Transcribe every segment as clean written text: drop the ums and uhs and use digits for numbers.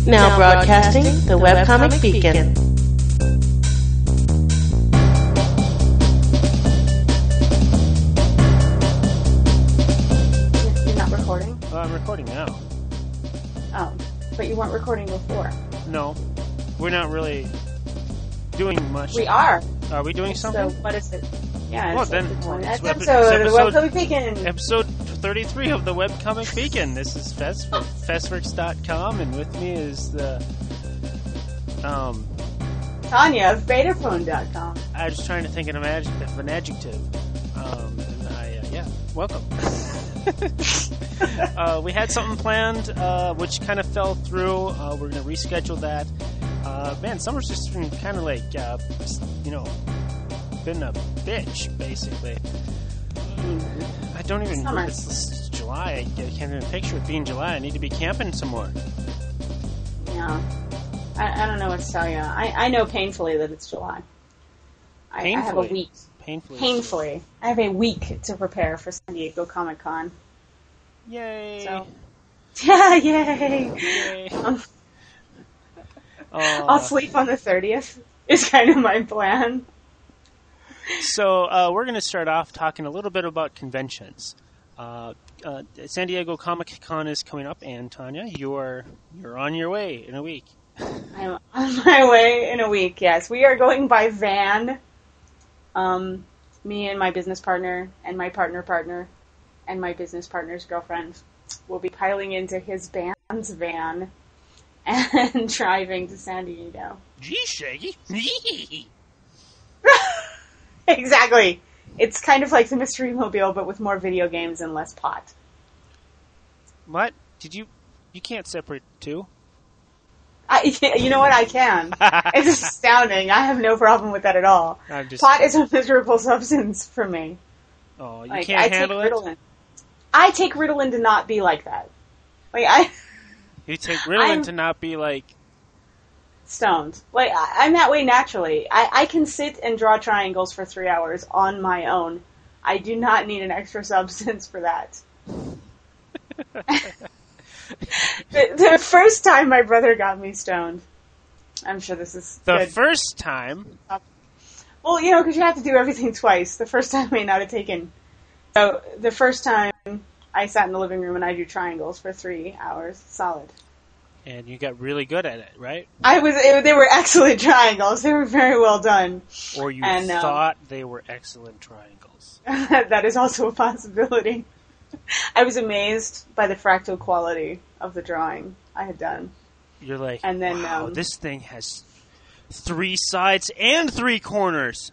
Now broadcasting the Webcomic Beacon. You're not recording? I'm recording now. Oh, but you weren't recording before. No, we're not really doing much. We are. Are we doing something? So what is it? Yeah, Well, it's then, the it's episode of the Webcomic Beacon. Episode 33 of the Webcomic Beacon. This is Festworks.com, and with me is the Tanya of Betaphone.com. I was trying to think of an adjective. Welcome. We had something planned, which kind of fell through. We're going to reschedule that. Man, summer's just been kind of like, been a bitch, basically. I don't even know. It's July. I can't even picture it being July. I need to be camping some more. Yeah. I don't know what to tell you. I know painfully that it's July. I have a week. Painfully. I have a week to prepare for San Diego Comic-Con. Yay. So. Yeah, yay. I'll sleep on the 30th is kind of my plan. So we're going to start off talking a little bit about conventions. San Diego Comic-Con is coming up, and Tanya, you're on your way in a week. I'm on my way in a week, yes. We are going by van. Me and my business partner, and my partner, and my business partner's girlfriend will be piling into his band's van and driving to San Diego. Gee, Shaggy. Exactly. It's kind of like the Mystery Mobile, but with more video games and less pot. What? You can't separate the two? You know what? I can. It's astounding. I have no problem with that at all. Pot is a miserable substance for me. Oh, you can't handle it? I take Ritalin to not be like that. You take Ritalin to not be like... stoned. I'm that way naturally. I can sit and draw triangles for 3 hours on my own. I do not need an extra substance for that. The first time my brother got me stoned, I'm sure this is the good. First time? Well, because you have to do everything twice. The first time may not have taken. So the first time I sat in the living room and I drew triangles for 3 hours solid. And you got really good at it, right? They were excellent triangles. They were very well done. Or you thought they were excellent triangles. That is also a possibility. I was amazed by the fractal quality of the drawing I had done. You're like, and then, wow, this thing has 3 sides and 3 corners.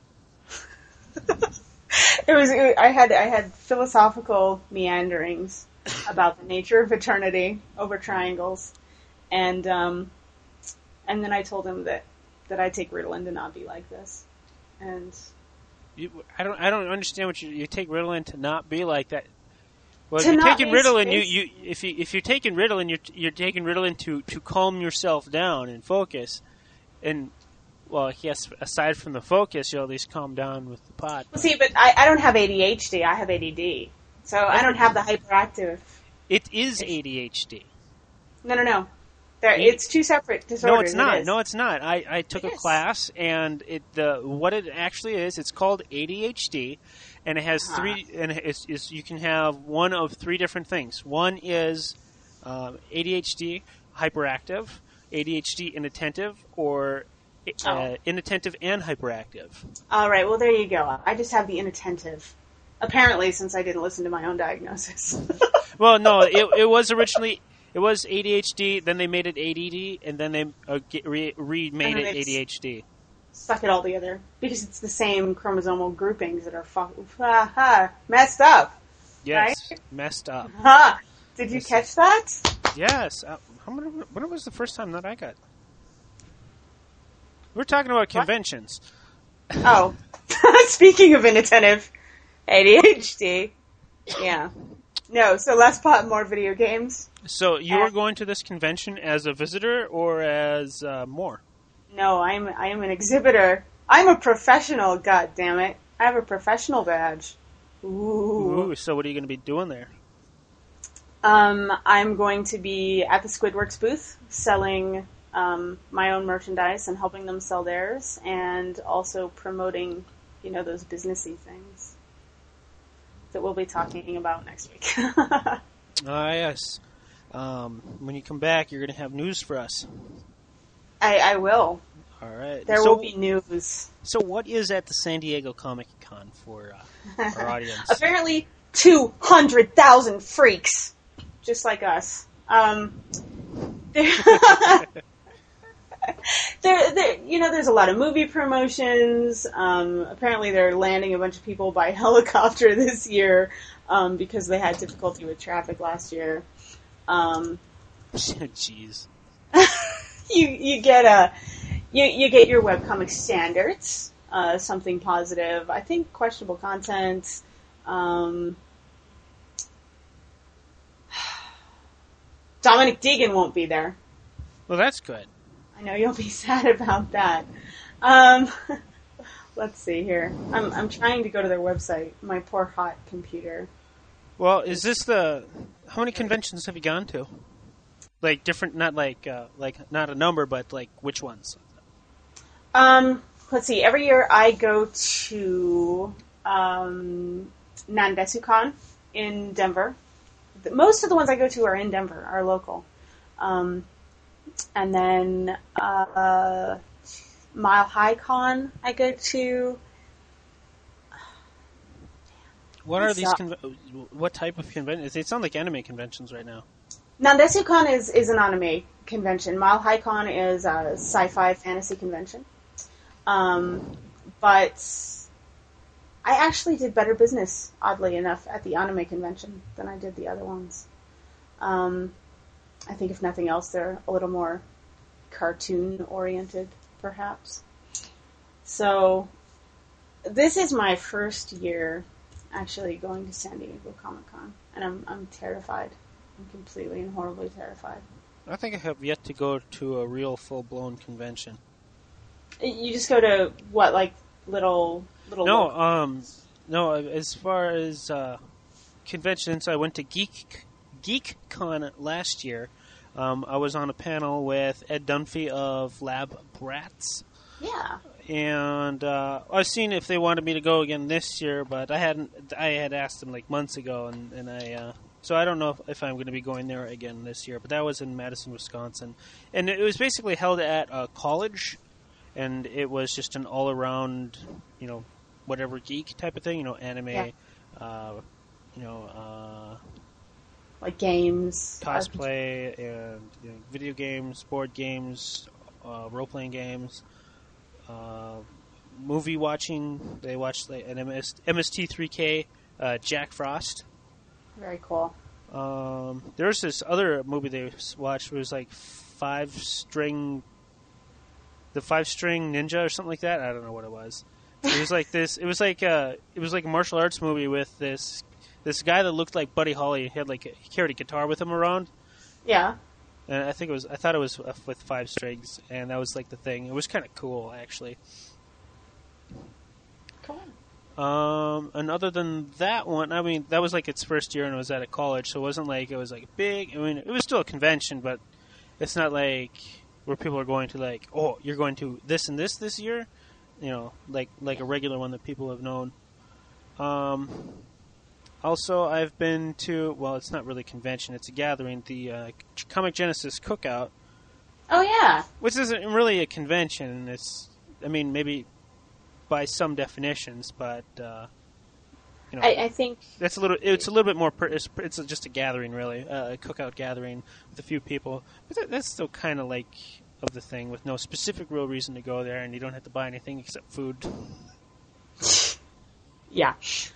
I had philosophical meanderings about the nature of eternity over triangles. And then I told him that I take Ritalin to not be like this. And I don't understand what you take Ritalin to not be like that. Well, if you're taking Ritalin, if you're taking Ritalin, you're taking Ritalin to calm yourself down and focus. And well, yes, aside from the focus, you'll at least calm down with the pot. Well, see, but I don't have ADHD. I have ADD, so I don't have the hyperactive. It is ADHD. No. It's 2 separate disorders. No, it's not. I took a class, and what it actually is, it's called ADHD, and it has 3, and you can have one of 3 different things. One is ADHD hyperactive, ADHD inattentive, or inattentive and hyperactive. All right, well, there you go. I just have the inattentive. Apparently, since I didn't listen to my own diagnosis. Well, no, it was originally... It was ADHD, then they made it ADD, and then they remade it ADHD. Suck it all together. Because it's the same chromosomal groupings that are messed up. Yes, right? Messed up. Did you catch that? Yes. When was the first time that I got... We're talking about conventions. Oh. Speaking of inattentive, ADHD. Yeah. No, so less pot, more video games. So you are going to this convention as a visitor or as more? No, I am an exhibitor. I'm a professional, goddammit. I have a professional badge. Ooh. So what are you going to be doing there? I'm going to be at the Squidworks booth selling my own merchandise and helping them sell theirs, and also promoting, those businessy things that we'll be talking about next week. Yes. When you come back, you're going to have news for us. I will. All right. There will be news. So what is at the San Diego Comic Con for our audience? Apparently 200,000 freaks, just like us. There's a lot of movie promotions. Apparently they're landing a bunch of people by helicopter this year because they had difficulty with traffic last year. Jeez. You get you get your webcomic standards, something positive. I think questionable content. Dominic Deegan won't be there. Well, that's good. I know you'll be sad about that. Let's see here. I'm trying to go to their website. My poor hot computer. Well, is this how many conventions have you gone to? Like different, not like not a number, but like which ones? Let's see. Every year I go to Nandesukan in Denver. Most of the ones I go to are in Denver, are local. And then Mile High Con I go to. What are these? What type of conventions? They sound like anime conventions right now. Nandesukan is an anime convention. Mile High Con is a sci-fi fantasy convention. But I actually did better business, oddly enough, at the anime convention than I did the other ones. I think if nothing else, they're a little more cartoon-oriented, perhaps. So this is my first year actually going to San Diego Comic-Con, and I'm terrified. I'm completely and horribly terrified. I think I have yet to go to a real full-blown convention. You just go to what, like little? No. As far as conventions, I went to GeekCon last year. I was on a panel with Ed Dunphy of Lab Brats. Yeah. And I've seen if they wanted me to go again this year, but I hadn't. I had asked them like months ago, and I. So I don't know if I'm going to be going there again this year. But that was in Madison, Wisconsin, and it was basically held at a college, and it was just an all-around, whatever geek type of thing, anime, yeah. Like games, cosplay, and video games, board games, role-playing games, movie watching. They watched an MST3K, Jack Frost. Very cool. There's this other movie they watched. It was like the 5-string ninja or something like that. I don't know what it was. It was like this. It was like a martial arts movie with this guy that looked like Buddy Holly. He carried a guitar with him around. Yeah. And I thought it was with 5 strings, and that was like the thing. It was kind of cool, actually. Cool. And other than that one, I mean, that was like its first year, and it was at a college, so it wasn't like it was like big. I mean, it was still a convention, but it's not like where people are going to like, oh, you're going to this and this year, like a regular one that people have known. Also, I've been to, well, it's not really a convention, it's a gathering, the Comic Genesis Cookout. Oh, yeah. Which isn't really a convention. It's, I mean, maybe by some definitions, but, I think it's a little bit more, it's just a gathering, really, a cookout gathering with a few people. But that's still kind of like of the thing, with no specific real reason to go there, and you don't have to buy anything except food. Yeah.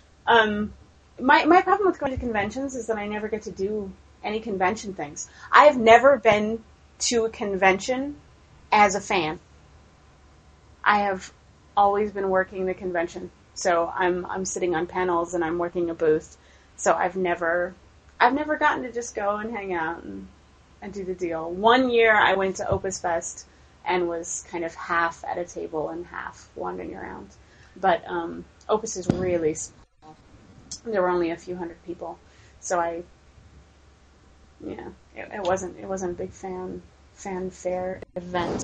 My problem with going to conventions is that I never get to do any convention things. I have never been to a convention as a fan. I have always been working the convention. So I'm sitting on panels and I'm working a booth. So I've never gotten to just go and hang out and do the deal. One year I went to Opus Fest and was kind of half at a table and half wandering around. But Opus is really small. There were only a few hundred people. So I Yeah, it wasn't a big fanfare event.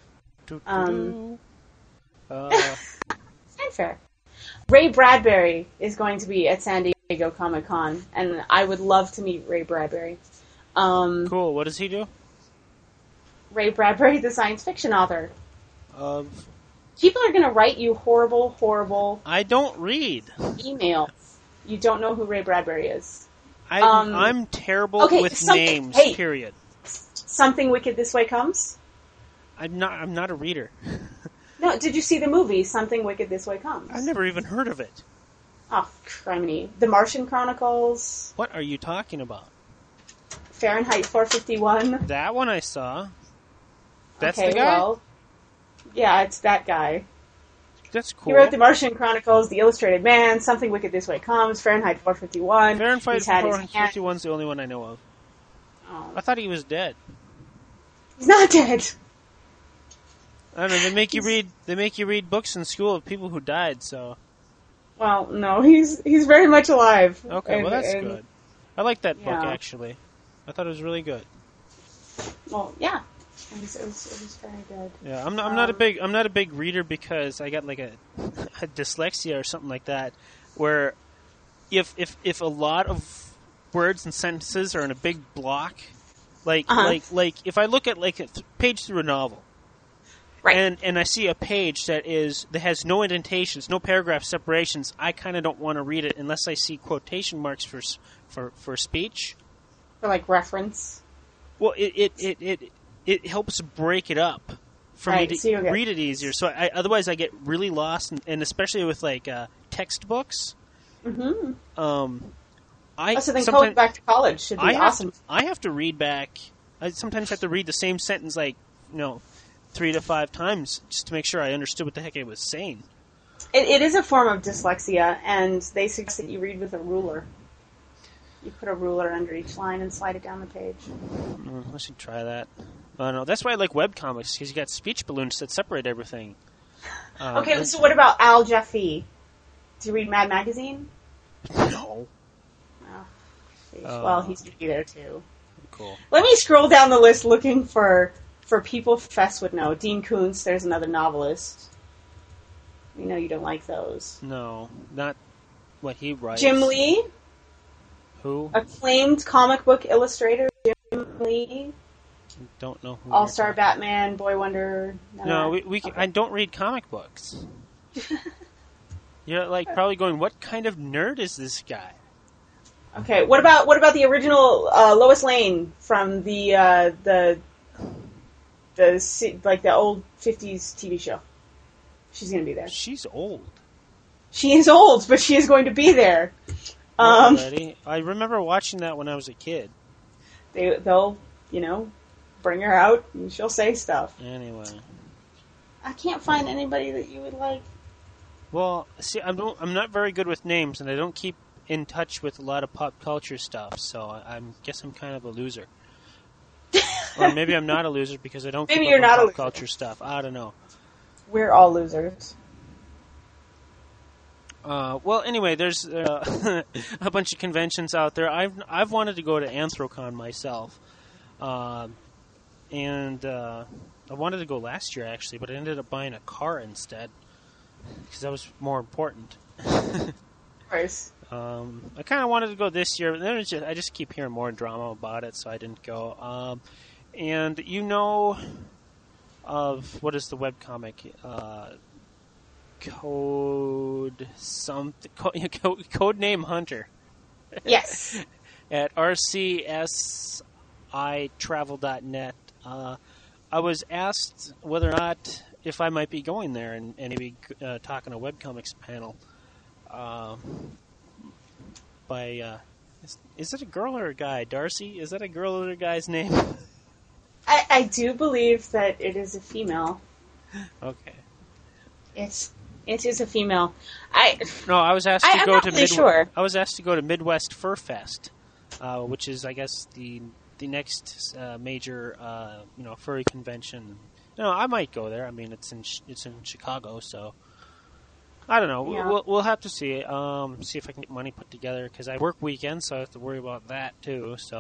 Fanfare. Ray Bradbury is going to be at San Diego Comic-Con, and I would love to meet Ray Bradbury. Cool. What does he do? Ray Bradbury, the science fiction author. Of People are going to write you horrible I don't read. emails. You don't know who Ray Bradbury is. I'm terrible with names. Hey, period. Something Wicked This Way Comes? I'm not a reader. No, did you see the movie Something Wicked This Way Comes? I've never even heard of it. Oh, criminy. The Martian Chronicles. What are you talking about? Fahrenheit 451. That one I saw. That's okay, the guy? Well, yeah, it's that guy. That's cool. He wrote The Martian Chronicles, The Illustrated Man, Something Wicked This Way Comes, Fahrenheit 451. Fahrenheit 451 is the only one I know of. Oh. I thought he was dead. He's not dead. I don't know. They make you read books in school of people who died. So. Well, no, he's very much alive. Okay, well that's good. I like that book Yeah. actually. I thought it was really good. Well, yeah, it was very good. Yeah, I'm not a big reader because I got like a dyslexia or something like that, where if a lot of words and sentences are in a big block, like if I look at like a page through a novel. Right. And I see a page that has no indentations, no paragraph separations. I kind of don't want to read it unless I see quotation marks for speech. For like reference. Well, it helps break it up for me to read it easier. So otherwise I get really lost, and especially with like textbooks. Mm-hmm. So then going back to college should be awesome. I have to read back. I sometimes have to read the same sentence 3 to 5 times just to make sure I understood what the heck I was saying. It is a form of dyslexia, and they suggest that you read with a ruler. You put a ruler under each line and slide it down the page. I should try that. No, that's why I like webcomics, because you got speech balloons that separate everything. Okay, so what about Al Jaffe? Do you read Mad Magazine? No. Oh, well, he's going to be there too. Cool. Let me scroll down the list looking for people Fess would know. Dean Koontz, there's another novelist. We know you don't like those. No, not what he writes. Jim Lee? Who? Acclaimed comic book illustrator, Jim Lee. Don't know who. All-Star Batman, Boy Wonder. No, I don't read comic books. You're like probably going, what kind of nerd is this guy? Okay, what about the original Lois Lane from the old 50s TV show? She's going to be there. She's old. She is old, but she is going to be there. I remember watching that when I was a kid. They'll bring her out and she'll say stuff. Anyway, I can't find anybody that you would like. Well, see, I'm not very good with names, and I don't keep in touch with a lot of pop culture stuff. So I guess I'm kind of a loser. Or maybe I'm not a loser because I don't keep up with pop culture stuff. I don't know. We're all losers. Well, anyway, there's a bunch of conventions out there. I've wanted to go to Anthrocon myself, and I wanted to go last year actually, but I ended up buying a car instead because that was more important. Of course. I kind of wanted to go this year, but then I just keep hearing more drama about it, so I didn't go. And of what is the webcomic? Codename Hunter. Yes. At rcsitravel.net. I was asked whether or not if I might be going there and maybe talking a webcomics panel. By is it a girl or a guy? Darcy? Is that a girl or a guy's name? I do believe that it is a female. Okay. It is a female. I was asked to go to I was asked to go to Midwest Fur Fest, which is I guess the next major furry convention. I might go there. I mean, it's in Chicago, so I don't know. Yeah. We'll have to see. See if I can get money put together because I work weekends, so I have to worry about that too. So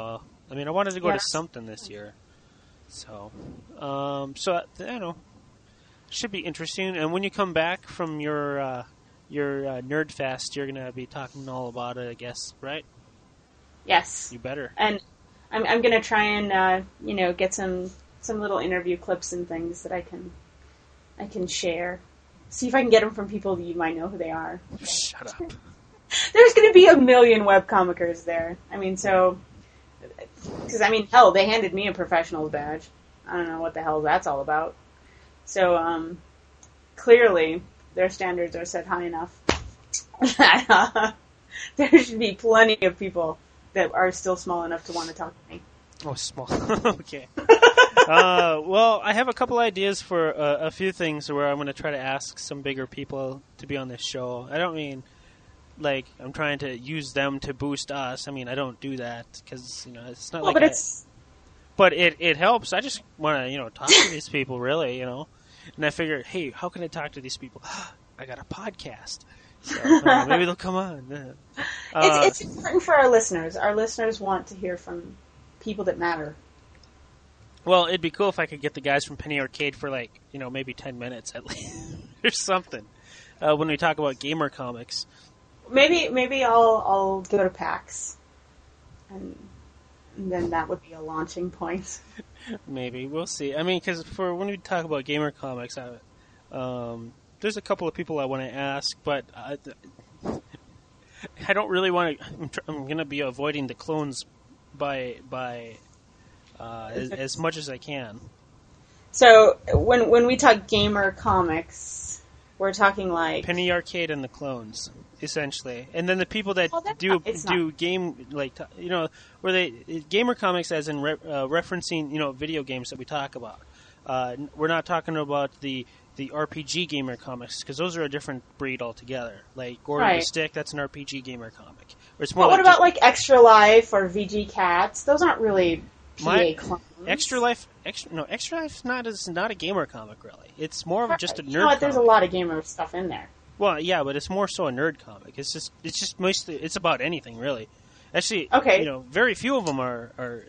I mean, I wanted to go Yeah, to that's- something this year. So, I don't know. Should be interesting. And when you come back from your Nerd Fest, you're going to be talking all about it, I guess, right? Yes. You better. And I'm going to try and, get some little interview clips and things that I can share. See if I can get them from people that you might know who they are. Shut up. There's going to be a million webcomicers there. I mean, so... Because, hell, they handed me a professional's badge. I don't know what the hell that's all about. So, clearly, their standards are set high enough that there should be plenty of people that are still small enough to want to talk to me. Oh, small. Okay. Well, I have a couple ideas for a few things where I'm going to try to ask some bigger people to be on this show. I don't mean like I'm trying to use them to boost us. I mean, I don't do that because it's not like. But it helps. I just want to talk to these people, really, And I figured, hey, how can I talk to these people? I got a podcast, so maybe they'll come on. It's important for our listeners. Our listeners want to hear from people that matter. Well, it'd be cool if I could get the guys from Penny Arcade for maybe 10 minutes at least or something when we talk about gamer comics. Maybe I'll go to PAX, and then that would be a launching point. Maybe we'll see. I mean, because for when we talk about gamer comics, there's a couple of people I want to ask, but I don't really want to. I'm going to be avoiding the clones by as much as I can. So when we talk gamer comics, we're talking like Penny Arcade and the clones, essentially, and then the people that do game where they gamer comics as in referencing video games that we talk about. We're not talking about the RPG gamer comics because those are a different breed altogether. Like Gordon the Stick, that's an RPG gamer comic. What about like Extra Life or VG Cats? Those aren't really PA clones. Extra Life is not a gamer comic really. It's more of just a nerd. You know what? There's a lot of gamer stuff in there. Well, yeah, but it's more so a nerd comic. It's just mostly it's about anything really. Actually, very few of them are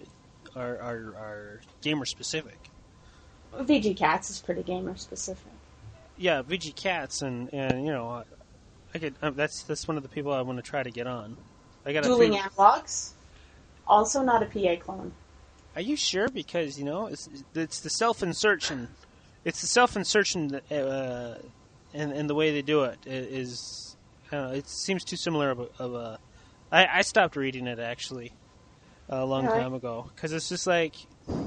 gamer specific. VG Cats is pretty gamer specific. Yeah, VG Cats and I could that's one of the people I want to try to get on. I got Dueling Analogs, also not a PA clone. Are you sure? Because it's the self-insertion. It's the self-insertion and the way they do it is. It seems too similar of a. I stopped reading it actually a long time ago because it's just like.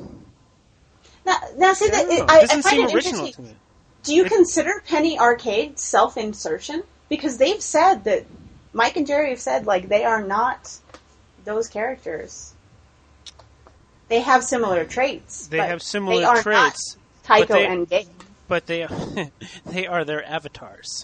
Now see that it doesn't seem original to me. Do you consider Penny Arcade self-insertion? Because they've said that Mike and Jerry have said like they are not those characters. They have similar traits. They have similar traits. Tycho and Gabe. But they are their avatars.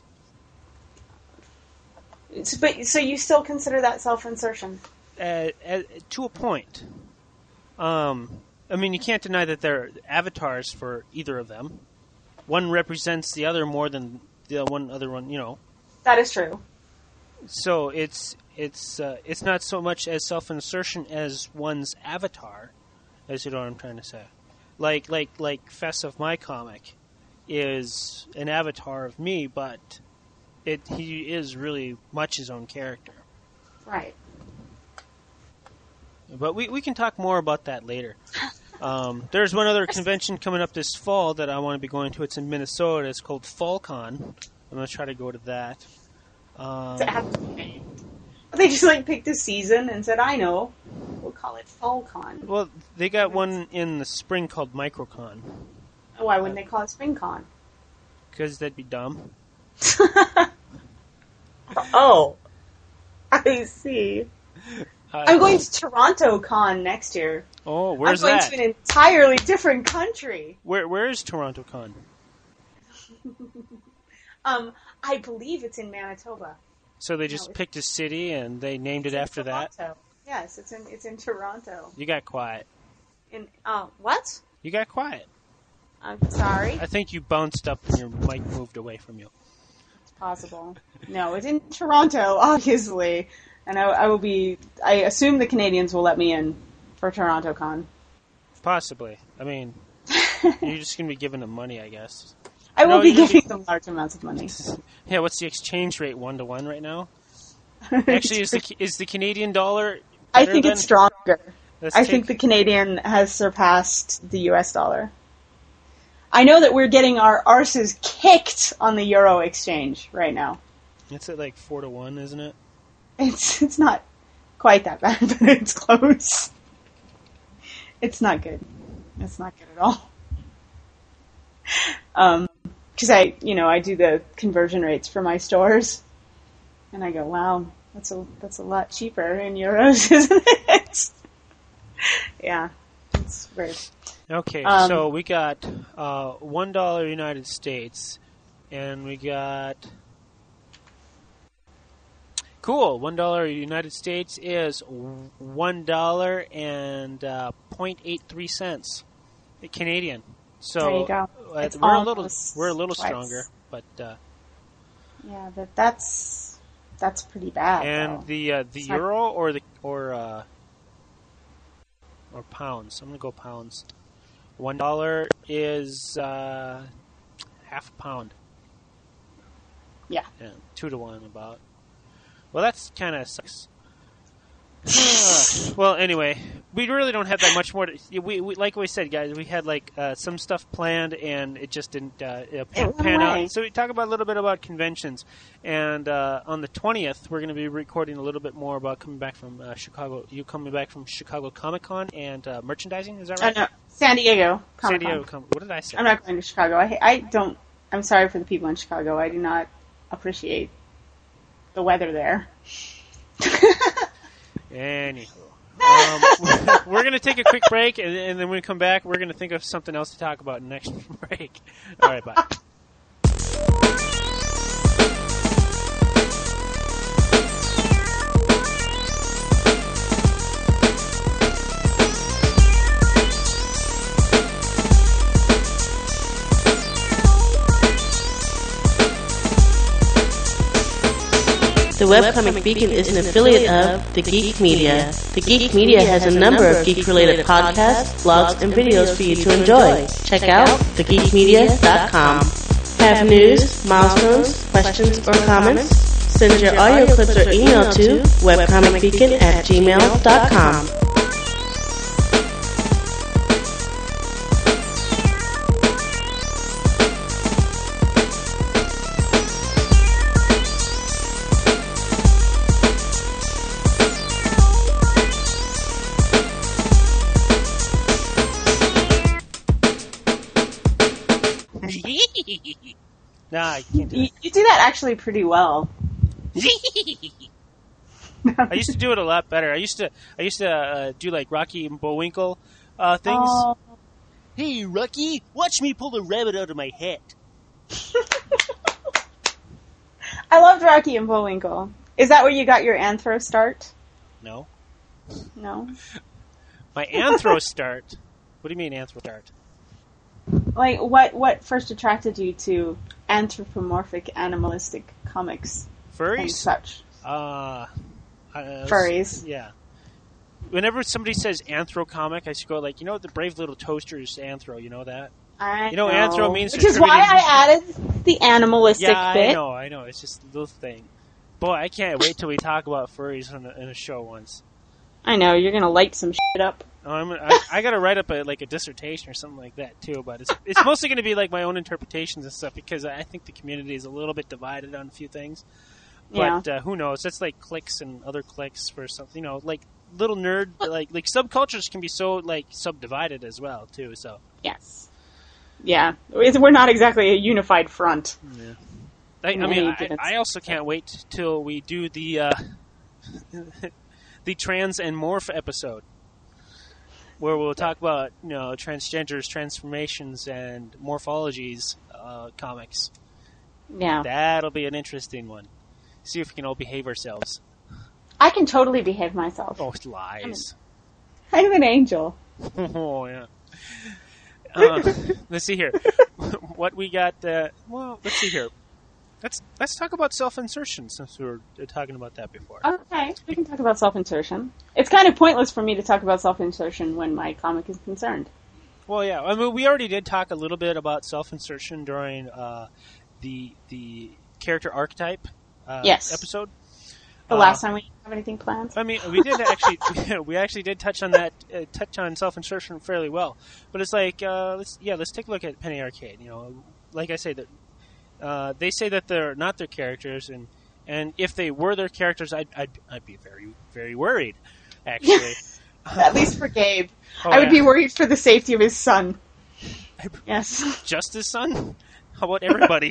So you still consider that self-insertion? To a point. I mean, you can't deny that they're avatars for either of them. One represents the other more than the other one. That is true. So it's not so much as self-insertion as one's avatar, as you know what I'm trying to say. Like Fess of my comic is an avatar of me, but he is really much his own character. Right. But we can talk more about that later. There's one other convention coming up this fall that I want to be going to. It's in Minnesota. It's called FallCon. I'm going to try to go to that. They just picked a season and said, I know, we'll call it FallCon. Well, they got one in the spring called MicroCon. Why wouldn't they call it SpringCon? Because that'd be dumb. Oh, I see. I'm going to Toronto Con next year. Oh, where's that? I'm going to an entirely different country. Where is Toronto Con? I believe it's in Manitoba. So they just picked a city and they named it after Toronto. that? Yes, it's in Toronto. You got quiet. What? You got quiet. I'm sorry. I think you bounced up and your mic moved away from you. It's possible. No, it's in Toronto, obviously. And I will be... I assume the Canadians will let me in for Toronto Con. Possibly. I mean, you're just going to be giving them money, I guess. I will be giving them large amounts of money. Yeah, what's the exchange rate 1-to-1 right now? Actually, is the Canadian dollar? I think it's stronger. I think the Canadian has surpassed the US dollar. I know that we're getting our arses kicked on the euro exchange right now. It's at like 4-to-1, isn't it? It's not quite that bad, but it's close. It's not good. It's not good at all. Because I do the conversion rates for my stores, and I go, wow, that's a lot cheaper in euros, isn't it? Yeah, it's weird. Okay, so we got $1 United States, and we got cool. $1 United States is $1 and 0.83 cents Canadian. So there you go. We're a little stronger, but yeah, that's pretty bad. And though. The euro or pounds. I'm gonna go pounds. $1 is half a pound. Yeah. 2-to-1 about. Well, that's kind of sucks. Well, anyway, we really don't have that much more. We like we said, guys, we had like some stuff planned, and it just didn't pan out. So we talk about a little bit about conventions, and on the 20th, we're going to be recording a little bit more about coming back from Chicago. You coming back from Chicago Comic-Con and merchandising? Is that right? No, San Diego Comic-Con. San Diego. What did I say? I'm not going to Chicago. I don't. I'm sorry for the people in Chicago. I do not appreciate the weather there. Anywho, we're going to take a quick break, and then when we come back, we're going to think of something else to talk about in the next break. All right, bye. The Webcomic Beacon is an affiliate of The Geek Media. The Geek Media has a number of geek-related podcasts, blogs, and videos for you to enjoy. Check out thegeekmedia.com. Have news, milestones, questions, or comments? Send your audio clips or email to webcomicbeacon@gmail.com. Nah, I can't do You do that actually pretty well. I used to do it a lot better. I used to do like Rocky and Bullwinkle things. Oh. Hey, Rocky, watch me pull the rabbit out of my hat. I loved Rocky and Bullwinkle. Is that where you got your anthro start? No. No. My anthro start? What do you mean anthro start? Like, what first attracted you to anthropomorphic, animalistic comics? Furries? And such. Furries. Yeah. Whenever somebody says anthro comic, I just go like, the Brave Little Toaster is anthro, you know that? I know. Anthro means... Which is why I added the animalistic bit. I know. It's just a little thing. Boy, I can't wait till we talk about furries in a show once. I know, you're going to light some shit up. I got to write up a dissertation or something like that too, but it's mostly going to be like my own interpretations and stuff because I think the community is a little bit divided on a few things. But who knows? That's like cliques and other cliques for something, like little nerd like subcultures can be so like subdivided as well too. So yes, yeah, we're not exactly a unified front. Yeah. I also can't wait till we do the the trans and morph episode, where we'll talk about transgenders, transformations, and morphologies comics. Yeah, that'll be an interesting one. See if we can all behave ourselves. I can totally behave myself. Oh, lies! I'm an angel. Oh yeah. Let's see here. What we got? Let's see here. let's talk about self-insertion since we were talking about that before. Okay, we can talk about self-insertion. It's kind of pointless for me to talk about self-insertion when my comic is concerned. Well, yeah. I mean, we already did talk a little bit about self-insertion during the character archetype episode. The last time we didn't have anything planned. I mean, we did actually we actually did touch on that touch on self-insertion fairly well. But it's like let's take a look at Penny Arcade. You know, like I say that they say that they're not their characters, and if they were their characters, I'd be very, very worried. Actually, at least for Gabe, oh, I would be worried for the safety of his son. Yes, just his son. How about everybody?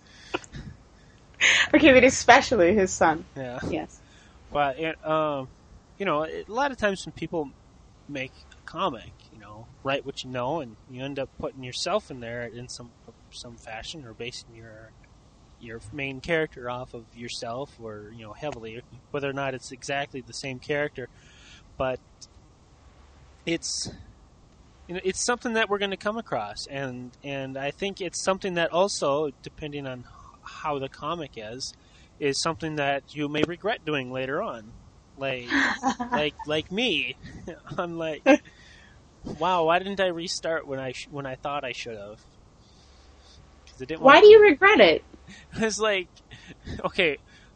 Okay, but especially his son. Yeah. Yes. But you know, a lot of times when people make a comic, you know, write what you know, and you end up putting yourself in there in some fashion, or basing your main character off of yourself, or you know, heavily, whether or not it's exactly the same character, but it's something that we're going to come across, and I think it's something that also, depending on how the comic is something that you may regret doing later on, like me. I'm like, wow, why didn't I restart when I thought I should have? Why do you regret it? It's like, okay,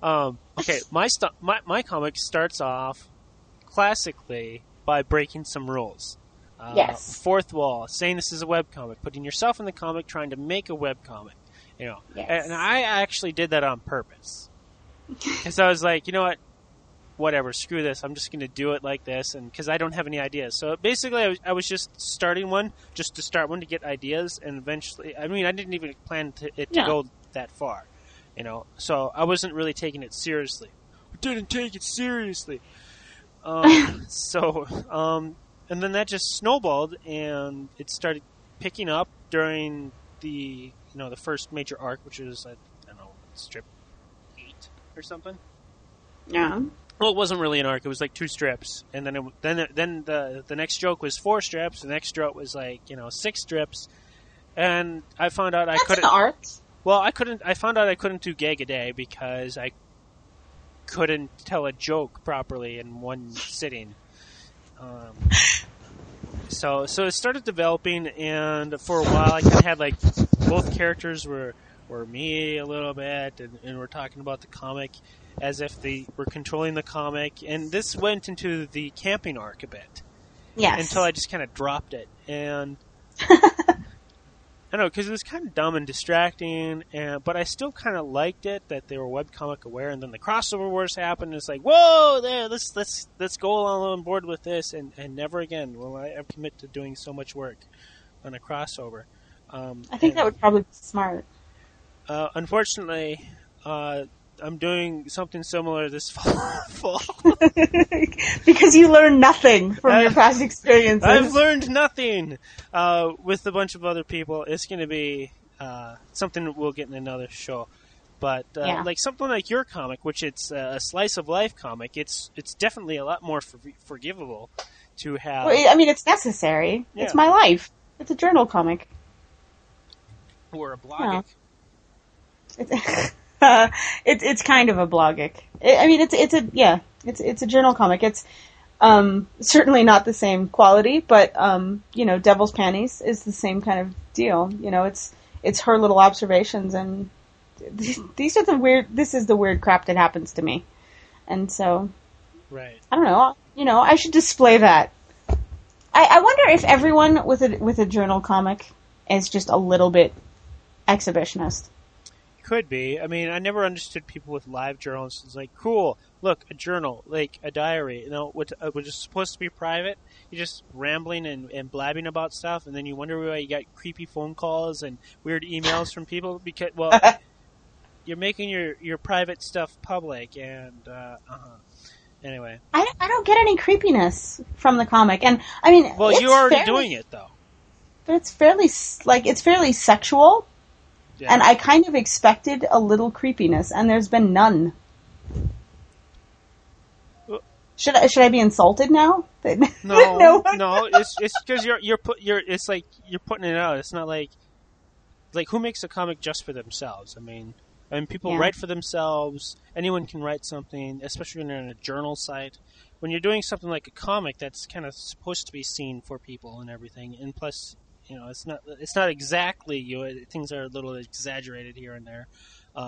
my comic starts off classically by breaking some rules. Yes. Fourth wall, saying this is a webcomic, putting yourself in the comic, trying to make a webcomic. You know, yes. And I actually did that on purpose. Because I was like, you know what, whatever, screw this. I'm just going to do it like this, and because I don't have any ideas. So basically, I was just starting one, just to start one to get ideas, and eventually, I mean, I didn't even plan it to go that far, you know. So I wasn't really taking it seriously. I didn't take it seriously. And then that just snowballed, and it started picking up during the first major arc, which was, I don't know, strip 8 or something. Yeah. Well, it wasn't really an arc; it was like 2 strips, and then the next joke was 4 strips. The next joke was like 6 strips, and I found out I couldn't. That's an art. Well, I couldn't. I found out I couldn't do gag a day because I couldn't tell a joke properly in one sitting. So it started developing, and for a while I kind of had like both characters were me a little bit, and we're talking about the comic as if they were controlling the comic, and this went into the camping arc a bit. Yes. Until I just kind of dropped it, and I don't know, because it was kind of dumb and distracting, but I still kind of liked it that they were webcomic aware, and then the crossover wars happened, and it's like, whoa, there, let's go on board with this, and never again will I ever commit to doing so much work on a crossover. I think that would probably be smart. Unfortunately, I'm doing something similar this fall. Because you learned nothing from your past experiences. I've learned nothing. With a bunch of other people, it's going to be something we'll get in another show. But like something like your comic, which it's a slice of life comic, it's definitely a lot more forgivable to have. Well, I mean, it's necessary. Yeah. It's my life. It's a journal comic. Or a blogic. No. It's kind of a blogic. I mean, it's a journal comic. It's certainly not the same quality, but Devil's Panties is the same kind of deal. You know, it's her little observations, and these are this is the weird crap that happens to me, and so right. I don't know. I should display that. I wonder if everyone with a journal comic is just a little bit exhibitionist. Could be. I mean, I never understood people with live journals. It's like, cool, look, a journal, like a diary, which is supposed to be private. You're just rambling and blabbing about stuff, and then you wonder why you got creepy phone calls and weird emails from people because, well, you're making your private stuff public, and anyway. I don't get any creepiness from the comic, and I mean, well, you're already doing it though. But it's fairly sexual. Yeah. And I kind of expected a little creepiness, and there's been none. Should I be insulted now? No, it's because it's like you're putting it out. It's not like who makes a comic just for themselves? I mean, And people write for themselves. Anyone can write something, especially when you're in a journal site. When you're doing something like a comic, that's kind of supposed to be seen for people and everything. And plus, it's not exactly, things are a little exaggerated here and there,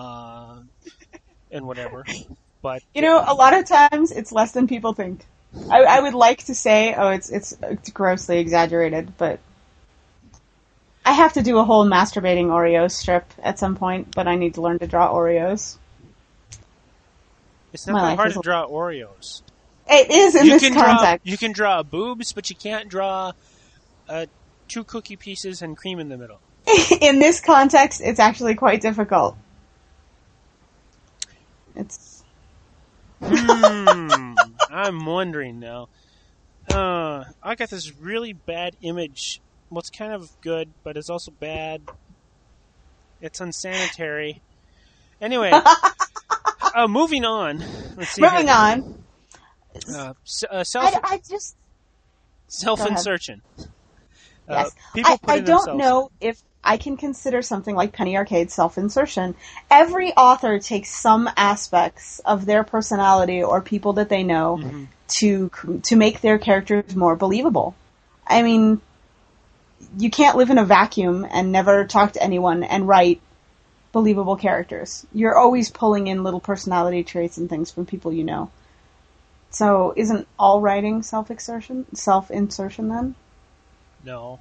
and whatever. But a lot of times it's less than people think. I would like to say, it's grossly exaggerated, but I have to do a whole masturbating Oreo strip at some point, but I need to learn to draw Oreos. It's not that hard to draw Oreos. It is in this context. You can draw boobs, but you can't draw 2 cookie pieces and cream in the middle. In this context, it's actually quite difficult. It's... I'm wondering now. I got this really bad image. Well, it's kind of good, but it's also bad. It's unsanitary. Anyway, moving on. Let's see. Moving on. Self-insertion. Yes. I don't know if I can consider something like Penny Arcade self-insertion. Every author takes some aspects of their personality or people that they know to make their characters more believable. I mean, you can't live in a vacuum and never talk to anyone and write believable characters. You're always pulling in little personality traits and things from people you know. So isn't all writing self-insertion then? No.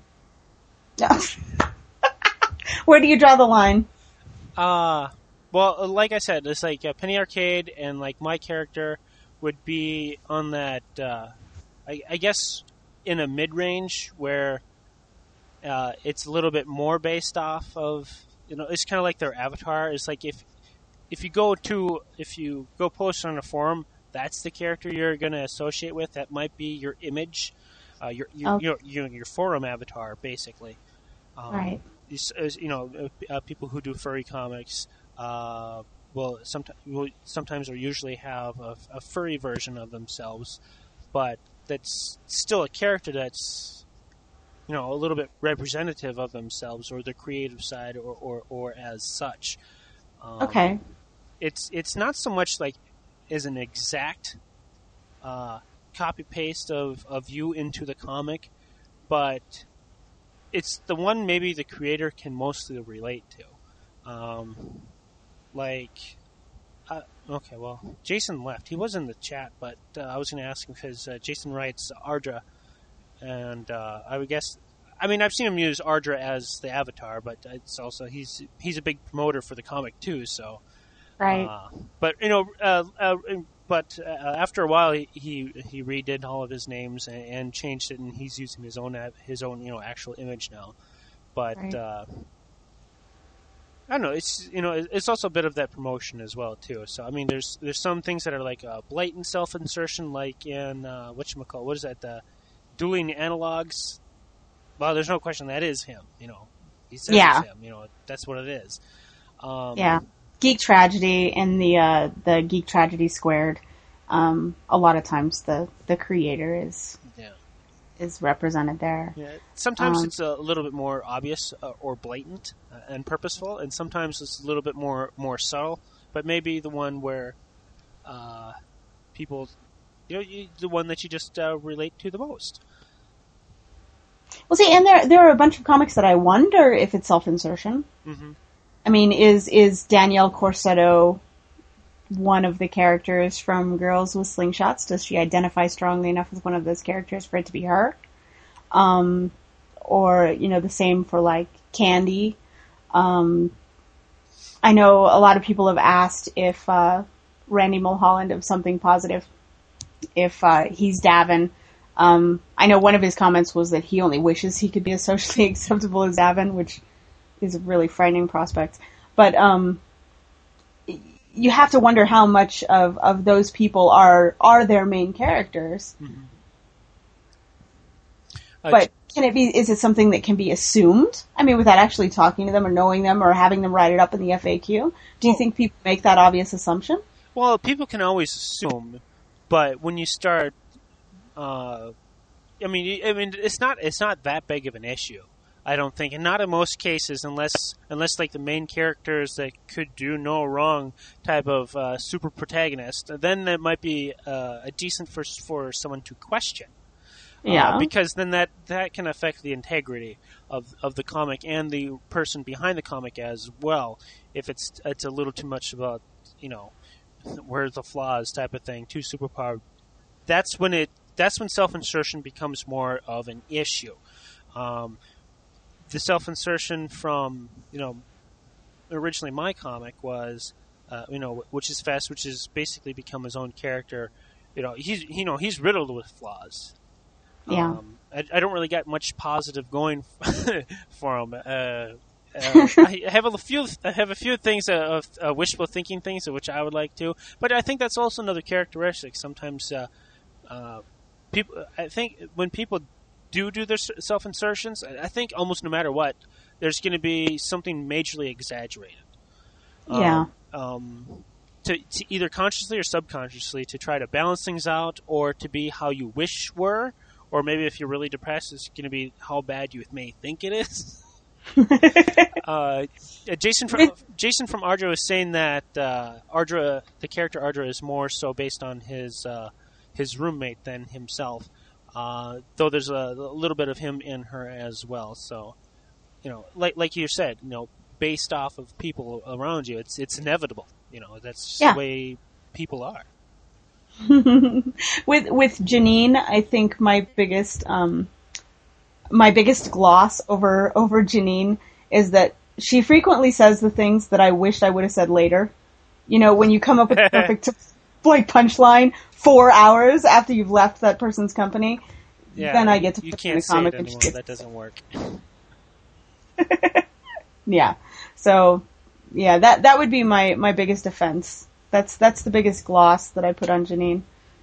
Where do you draw the line? Well, like I said, it's like Penny Arcade, and like my character would be on that, I guess, in a mid-range where it's a little bit more based off of, it's kind of like their avatar. It's like if you go post on a forum, that's the character you're going to associate with. That might be your image, your forum avatar, basically. Right. People who do furry comics will sometimes or usually have a furry version of themselves, but that's still a character that's a little bit representative of themselves or their creative side or as such. Okay. It's not so much like as an exact copy paste of you into the comic, but it's the one maybe the creator can mostly relate to. Okay, well, Jason left. He was in the chat, but I was going to ask him because Jason writes Ardra, and I would guess. I mean, I've seen him use Ardra as the avatar, but it's also he's a big promoter for the comic too. So, right. But after a while, he redid all of his names and changed it, and he's using his own actual image now. But right. I don't know. It's also a bit of that promotion as well too. So I mean, there's some things that are like blatant self-insertion, like in whatchamacallit, what is that? The Dueling Analogs. Well, there's no question that is him. He says it's him. That's what it is. Yeah. Geek Tragedy and the Geek Tragedy Squared. A lot of times the creator is represented there. Yeah. Sometimes it's a little bit more obvious or blatant and purposeful, and sometimes it's a little bit more subtle. But maybe the one where people, the one that you just relate to the most. Well, see, and there are a bunch of comics that I wonder if it's self-insertion. Mm-hmm. I mean, is Danielle Corsetto one of the characters from Girls with Slingshots? Does she identify strongly enough with one of those characters for it to be her? Or, the same for, like, Candy. I know a lot of people have asked if Randy Mulholland of Something Positive, if he's Davin. I know one of his comments was that he only wishes he could be as socially acceptable as Davin, which is a really frightening prospect. But you have to wonder how much of those people are their main characters. Mm-hmm. But is it something that can be assumed? I mean, without actually talking to them or knowing them or having them write it up in the FAQ? Do you think people make that obvious assumption? Well, people can always assume, but when you start, I mean, it's not that big of an issue. I don't think, and not in most cases, unless like the main characters that could do no wrong type of super protagonist. Then that might be a decent for someone to question. Yeah. Because then that can affect the integrity of the comic and the person behind the comic as well. If it's a little too much about, where's the flaws type of thing, too superpowered. That's when self-insertion becomes more of an issue. The self-insertion from, originally my comic was, which is Fest, which has basically become his own character. He's riddled with flaws. Yeah. I don't really get much positive going for him. I have a few things of wishful thinking things, which I would like to, but I think that's also another characteristic. Sometimes people, I think, when people do their self-insertions, I think almost no matter what, there's going to be something majorly exaggerated. Yeah. To either consciously or subconsciously to try to balance things out, or to be how you wish were, or maybe if you're really depressed, it's going to be how bad you may think it is. Jason from Ardra is saying that Ardra, the character Ardra, is more so based on his roommate than himself. Though there's a little bit of him in her as well. So, like you said, based off of people around you, it's inevitable. That's the way people are. With Janine, I think my biggest gloss over Janine is that she frequently says the things that I wished I would have said later. When you come up with the perfect punchline 4 hours after you've left that person's company, then I get to put in the comic. You can't say it anymore. That doesn't work. Yeah. So, yeah, that would be my biggest offense. That's the biggest gloss that I put on Janine,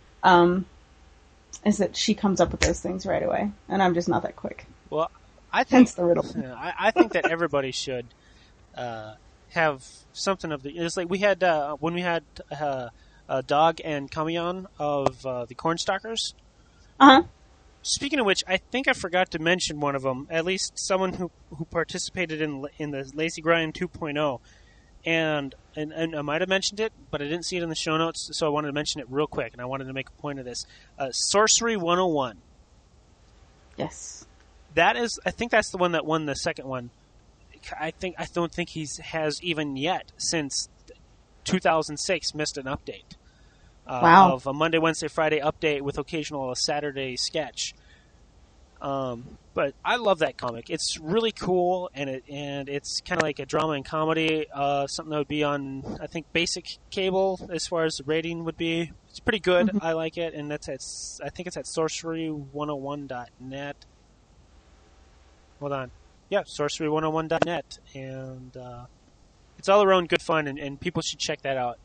is that she comes up with those things right away, and I'm just not that quick. Well, I think hence the riddle. I think that everybody should have something of the. It's like we had when we had Dog and Kamion of the Cornstalkers. Speaking of which, I think I forgot to mention one of them. At least someone who participated in the Lazy Grind 2.0. And I might have mentioned it, but I didn't see it in the show notes, so I wanted to mention it real quick, and I wanted to make a point of this. Sorcery 101. Yes. I think that's the one that won the second one. I don't think he has even yet, since 2006, missed an update. Wow. Of a Monday, Wednesday, Friday update with occasional Saturday sketch. But I love that comic. It's really cool, and it's kind of like a drama and comedy, something that would be on, I think, basic cable as far as the rating would be. It's pretty good. Mm-hmm. I like it, and I think it's at sorcery101.net. Hold on. Yeah, sorcery101.net, and it's all around good fun, and people should check that out.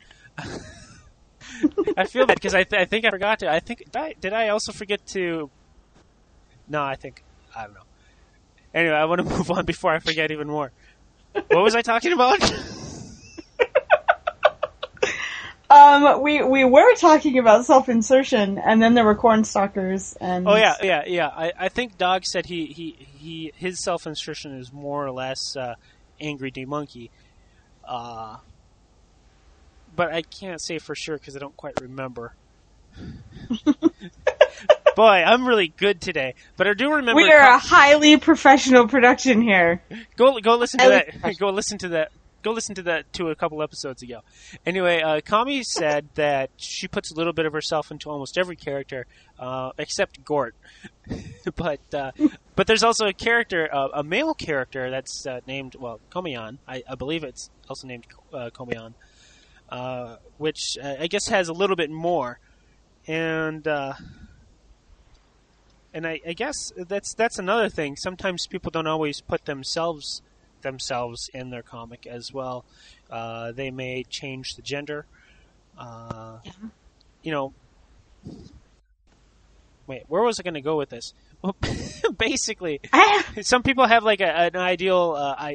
I feel bad because I think I forgot to. Did I also forget to? No, I don't know. Anyway, I want to move on before I forget even more. What was I talking about? We were talking about self-insertion, and then there were Cornstalkers, and oh yeah. I think Dog said his self-insertion is more or less Angry D Monkey. But I can't say for sure because I don't quite remember. Boy, I'm really good today. But I do remember. We are a highly professional production here. Go listen to that. Go listen to that. Go listen to that a couple episodes ago. Anyway, Kami said that she puts a little bit of herself into almost every character, except Gort. But there's also a character, a male character that's named Komion. I believe it's also named Komion. Which I guess has a little bit more, and I guess that's another thing. Sometimes people don't always put themselves in their comic as well. They may change the gender. Wait, where was I going to go with this? Well, basically, some people have like an ideal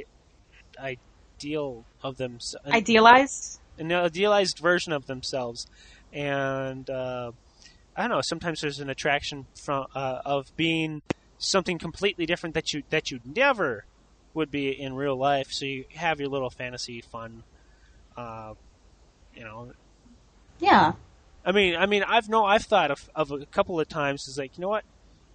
of themselves. Idealized. An idealized version of themselves, and I don't know. Sometimes there's an attraction of being something completely different that you never would be in real life. So you have your little fantasy fun, Yeah. I mean, I've thought of a couple of times. Is like, you know what?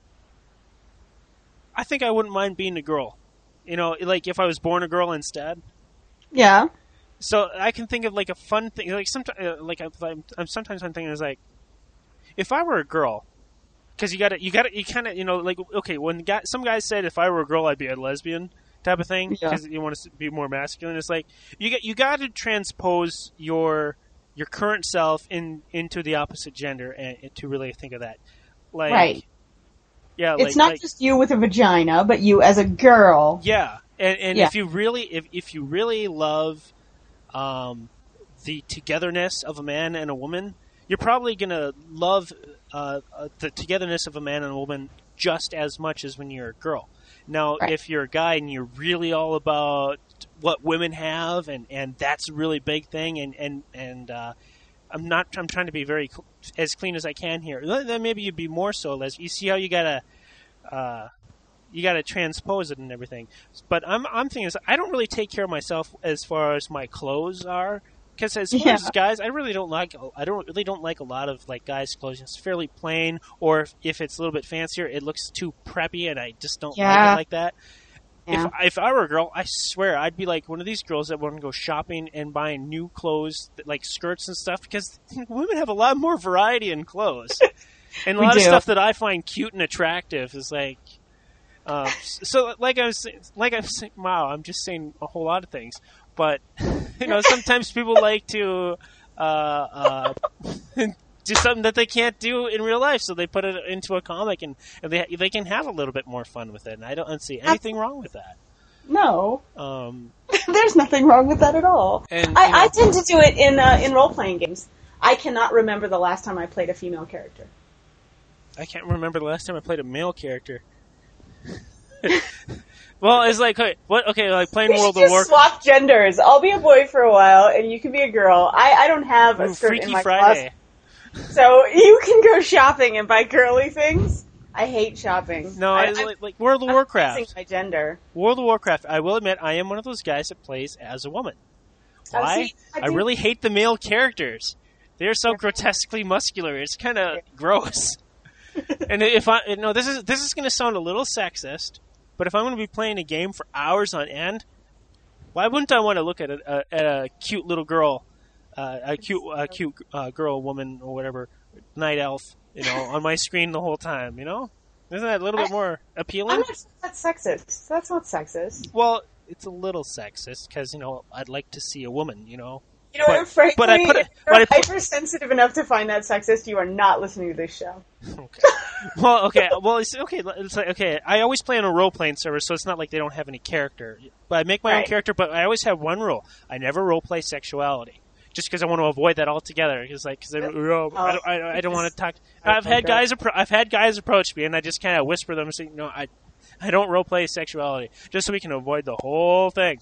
I think I wouldn't mind being a girl. Like if I was born a girl instead. Yeah. So I can think of like a fun thing. Like sometimes, sometimes I'm thinking is like, if I were a girl, because you kind of like, okay, when some guys said if I were a girl I'd be a lesbian type of thing because you want to be more masculine. It's like you got to transpose your current self into the opposite gender and to really think of that. Like, right. Yeah, it's not just you with a vagina, but you as a girl. Yeah, and if you really love the togetherness of a man and a woman, you're probably gonna love the togetherness of a man and a woman just as much as when you're a girl. Now, if you're a guy and you're really all about what women have, and that's a really big thing, and I'm trying to be very as clean as I can here. Then maybe you'd be more so. You see how you gotta transpose it and everything. But I'm thinking is I don't really take care of myself as far as my clothes are. Because as far as guys, I really don't like a lot of like guys' clothes. It's fairly plain, or if it's a little bit fancier, it looks too preppy, and I just don't like it like that. Yeah. If I were a girl, I swear I'd be like one of these girls that want to go shopping and buying new clothes, like skirts and stuff, because women have a lot more variety in clothes, and a lot of stuff that I find cute and attractive is like. So I'm saying, wow, I'm just saying a whole lot of things. But, sometimes people like to do something that they can't do in real life, so they put it into a comic, and they can have a little bit more fun with it. And I don't see anything wrong with that. No. There's nothing wrong with that at all. And I tend to do it in role-playing games. I cannot remember the last time I played a female character. I can't remember the last time I played a male character. Well, it's like, like playing World of Warcraft. Swap genders. I'll be a boy for a while, and you can be a girl. I don't have a skirt in my closet, so you can go shopping and buy girly things. I hate shopping. No, like World of Warcraft. I'm my gender. World of Warcraft. I will admit, I am one of those guys that plays as a woman. Why? I really hate the male characters. They're so grotesquely muscular. It's kind of gross. And this is going to sound a little sexist. But if I'm going to be playing a game for hours on end, why wouldn't I want to look at a cute little girl, a cute girl, woman, or whatever, night elf, on my screen the whole time? Isn't that a little bit more appealing? I'm not sure that's sexist. That's not sexist. Well, it's a little sexist because I'd like to see a woman. Frankly, if you're hypersensitive enough to find that sexist, you are not listening to this show. Okay. Well, it's like, okay. I always play on a role-playing server, so it's not like they don't have any character. But I make my own character, but I always have one rule: I never role-play sexuality, just because I want to avoid that altogether. Because I don't want to talk. I've had guys approach me, and I just kind of whisper them and say, "No, I don't role-play sexuality," just so we can avoid the whole thing.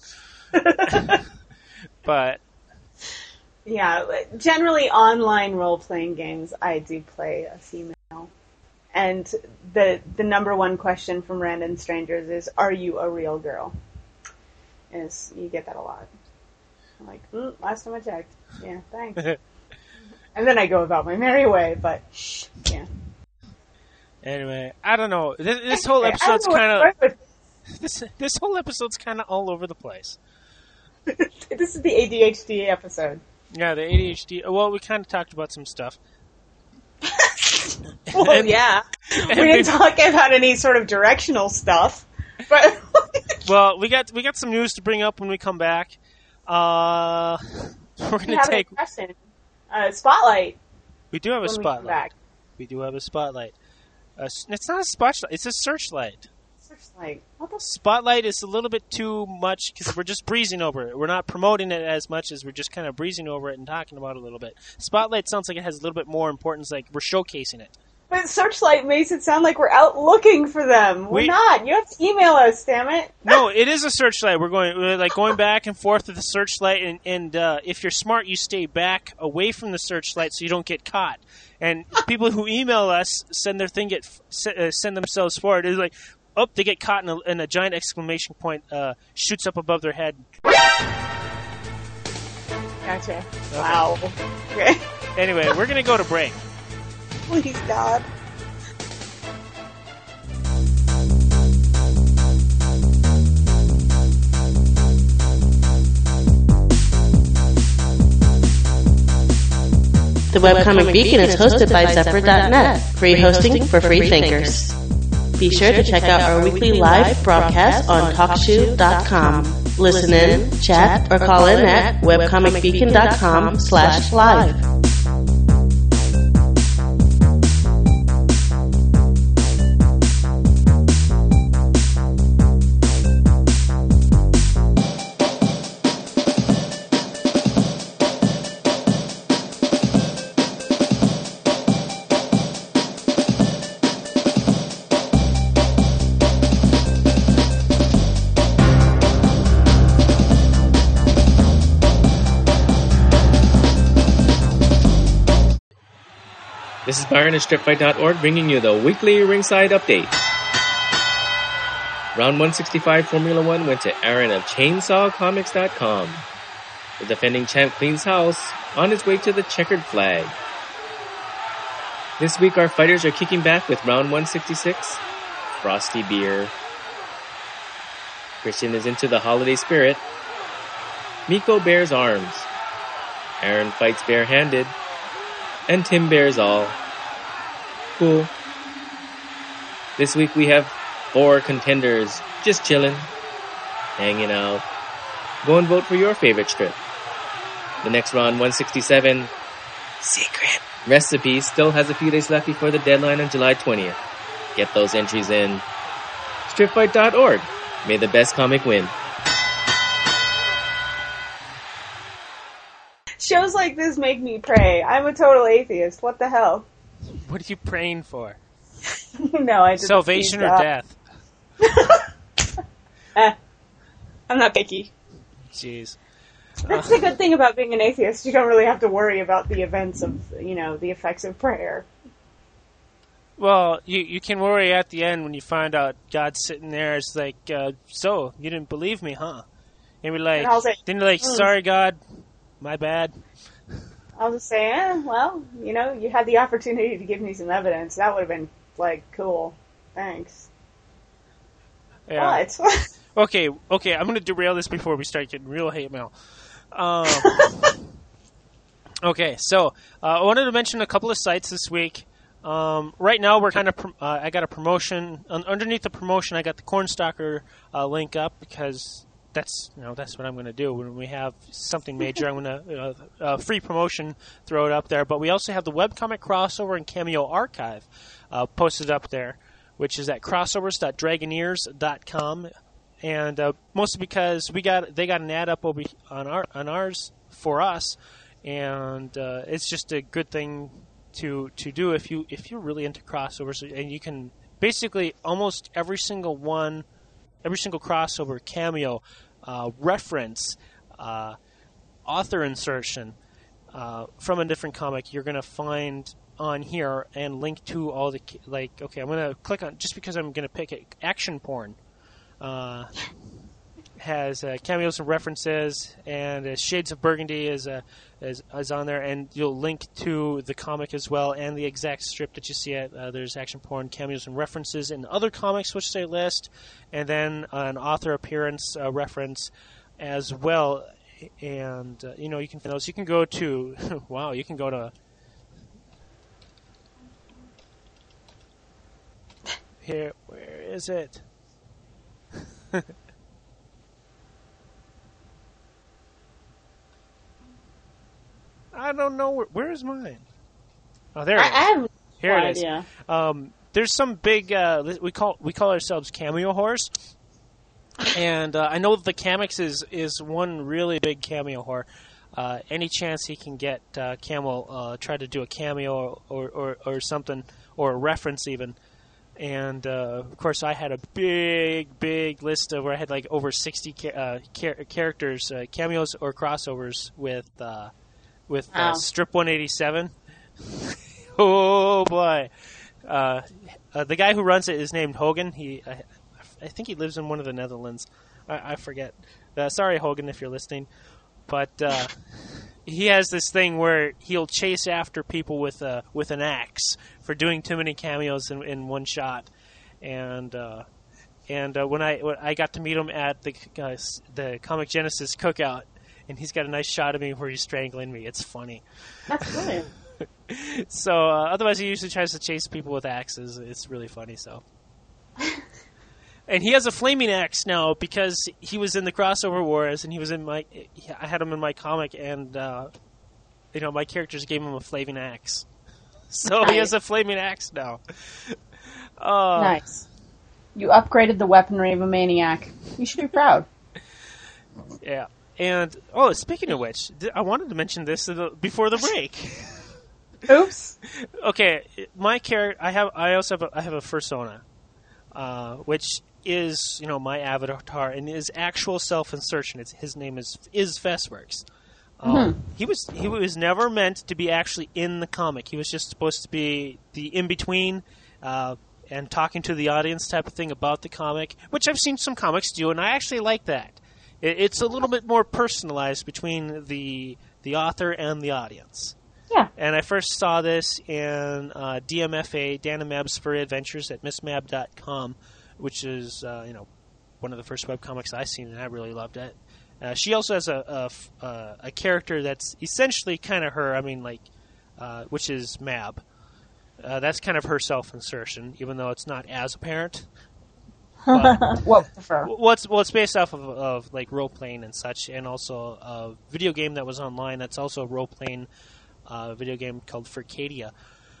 But. Yeah, generally online role-playing games, I do play a female. And the number one question from random strangers is, are you a real girl? You get that a lot. I'm like, last time I checked. Yeah, thanks. And then I go about my merry way, but, yeah. Anyway, I don't know. This whole episode's kind of... This whole episode's kind of all over the place. This is the ADHD episode. Yeah, the ADHD. Well, we kind of talked about some stuff. Well, yeah. We didn't talk about any sort of directional stuff. But well, we got some news to bring up when we come back. We're going to take... Spotlight. We do have a spotlight. We do have a spotlight. It's not a spotlight. It's a searchlight. Searchlight. Spotlight is a little bit too much because we're just breezing over it. We're not promoting it as much as we're just kind of breezing over it and talking about it a little bit. Spotlight sounds like it has a little bit more importance, like we're showcasing it. But Searchlight makes it sound like we're out looking for them. We're not. You have to email us, damn it. No, it is a Searchlight. We're going back and forth with the Searchlight, and if you're smart, you stay back away from the Searchlight so you don't get caught. And people who email us send themselves forward. It's like, Oh, they get caught in a giant exclamation point shoots up above their head. Gotcha. Okay. Wow. Okay. Anyway, we're going to go to break. Please, God. The webcomic Beacon is hosted by Zephyr.net, free hosting for free thinkers. Be sure to check out our weekly live broadcast on TalkShoe.com. Listen in, chat, or call in at webcomicbeacon.com/live. This is Byron at StripFight.org bringing you the weekly ringside update. Round 165 Formula 1 went to Aaron of ChainsawComics.com. The defending champ cleans house on his way to the checkered flag. This week our fighters are kicking back with round 166, Frosty Beer. Christian is into the holiday spirit. Miko bears arms. Aaron fights barehanded. And Tim bears all. Cool. This week we have 4 contenders just chilling, hanging out. Go and vote for your favorite strip. The next round, 167, Secret Recipe, still has a few days left before the deadline on July 20th. Get those entries in. StripFight.org. May the best comic win. Shows like this make me pray. I'm a total atheist. What the hell? What are you praying for? No, I just salvation or death? I'm not picky. Jeez. That's the good thing about being an atheist. You don't really have to worry about the events of, the effects of prayer. Well, you can worry at the end when you find out God's sitting there. It's like, so, you didn't believe me, huh? And we're like, sorry, God. My bad. I'll just say, well, you had the opportunity to give me some evidence. That would have been, cool. Thanks. Yeah. What? Okay, I'm going to derail this before we start getting real hate mail. Okay, so I wanted to mention a couple of sites this week. Right now, we're kind of I got a promotion. Underneath the promotion, I got the Cornstalker link up because that's what I'm going to do when we have something major. I'm going to free promotion, throw it up there. But we also have the webcomic crossover and Cameo archive posted up there, which is at crossovers.dragoneers.com, and mostly because they got an ad up on ours for us, and it's just a good thing to do if you're really into crossovers, and you can basically almost every single crossover, cameo, reference, author insertion from a different comic, you're going to find on here and link to all the, okay, I'm going to click on, just because I'm going to pick it, Action Porn has cameos and references, and Shades of Burgundy is on there, and you'll link to the comic as well, and the exact strip that you see at, there's Action Porn, cameos and references, and other comics which they list, and then an author appearance reference as well, and you can find those. You can go to, wow, you can go to, here, where is it? I don't know. Where is mine? Oh, there it is. I have Here no it is. idea. There's some big. We call ourselves cameo whores, and I know the Camix is one really big cameo whore. Any chance he can get, Camel try to do a cameo or something, or a reference even. And of course, I had a big list of where I had over 60 characters, cameos or crossovers with Strip 187. Oh boy, the guy who runs it is named Hogan. I think he lives in one of the Netherlands. I forget. Sorry, Hogan, if you're listening. But he has this thing where he'll chase after people with an axe for doing too many cameos in one shot. And when I got to meet him at the Comic Genesis cookout, and he's got a nice shot of me where he's strangling me. It's funny. That's brilliant. So otherwise, he usually tries to chase people with axes. It's really funny. So, and he has a flaming axe now because he was in the crossover wars, and he was in I had him in my comic, and my characters gave him a flaming axe. So Nice. he has a flaming axe now. Nice. You upgraded the weaponry of a maniac. You should be proud. Yeah. And speaking of which, I wanted to mention this before the break. Oops. Okay, my character. I have a fursona, which is my avatar and his actual self-insertion. His name is Fessworks. He was never meant to be actually in the comic. He was just supposed to be the in between. And talking to the audience type of thing about the comic, which I've seen some comics do, and I actually like that. It's a little bit more personalized between the author and the audience. Yeah. And I first saw this in DMFA, Dan and Mab's Furry Adventures at MissMab.com, which is one of the first webcomics I've seen, and I really loved it. She also has a character that's essentially kind of her, which is Mab. That's kind of her self-insertion, even though it's not as apparent. What prefer? Well, it's based off of like role-playing and such, and also a video game that was online that's also a role-playing video game called Furcadia.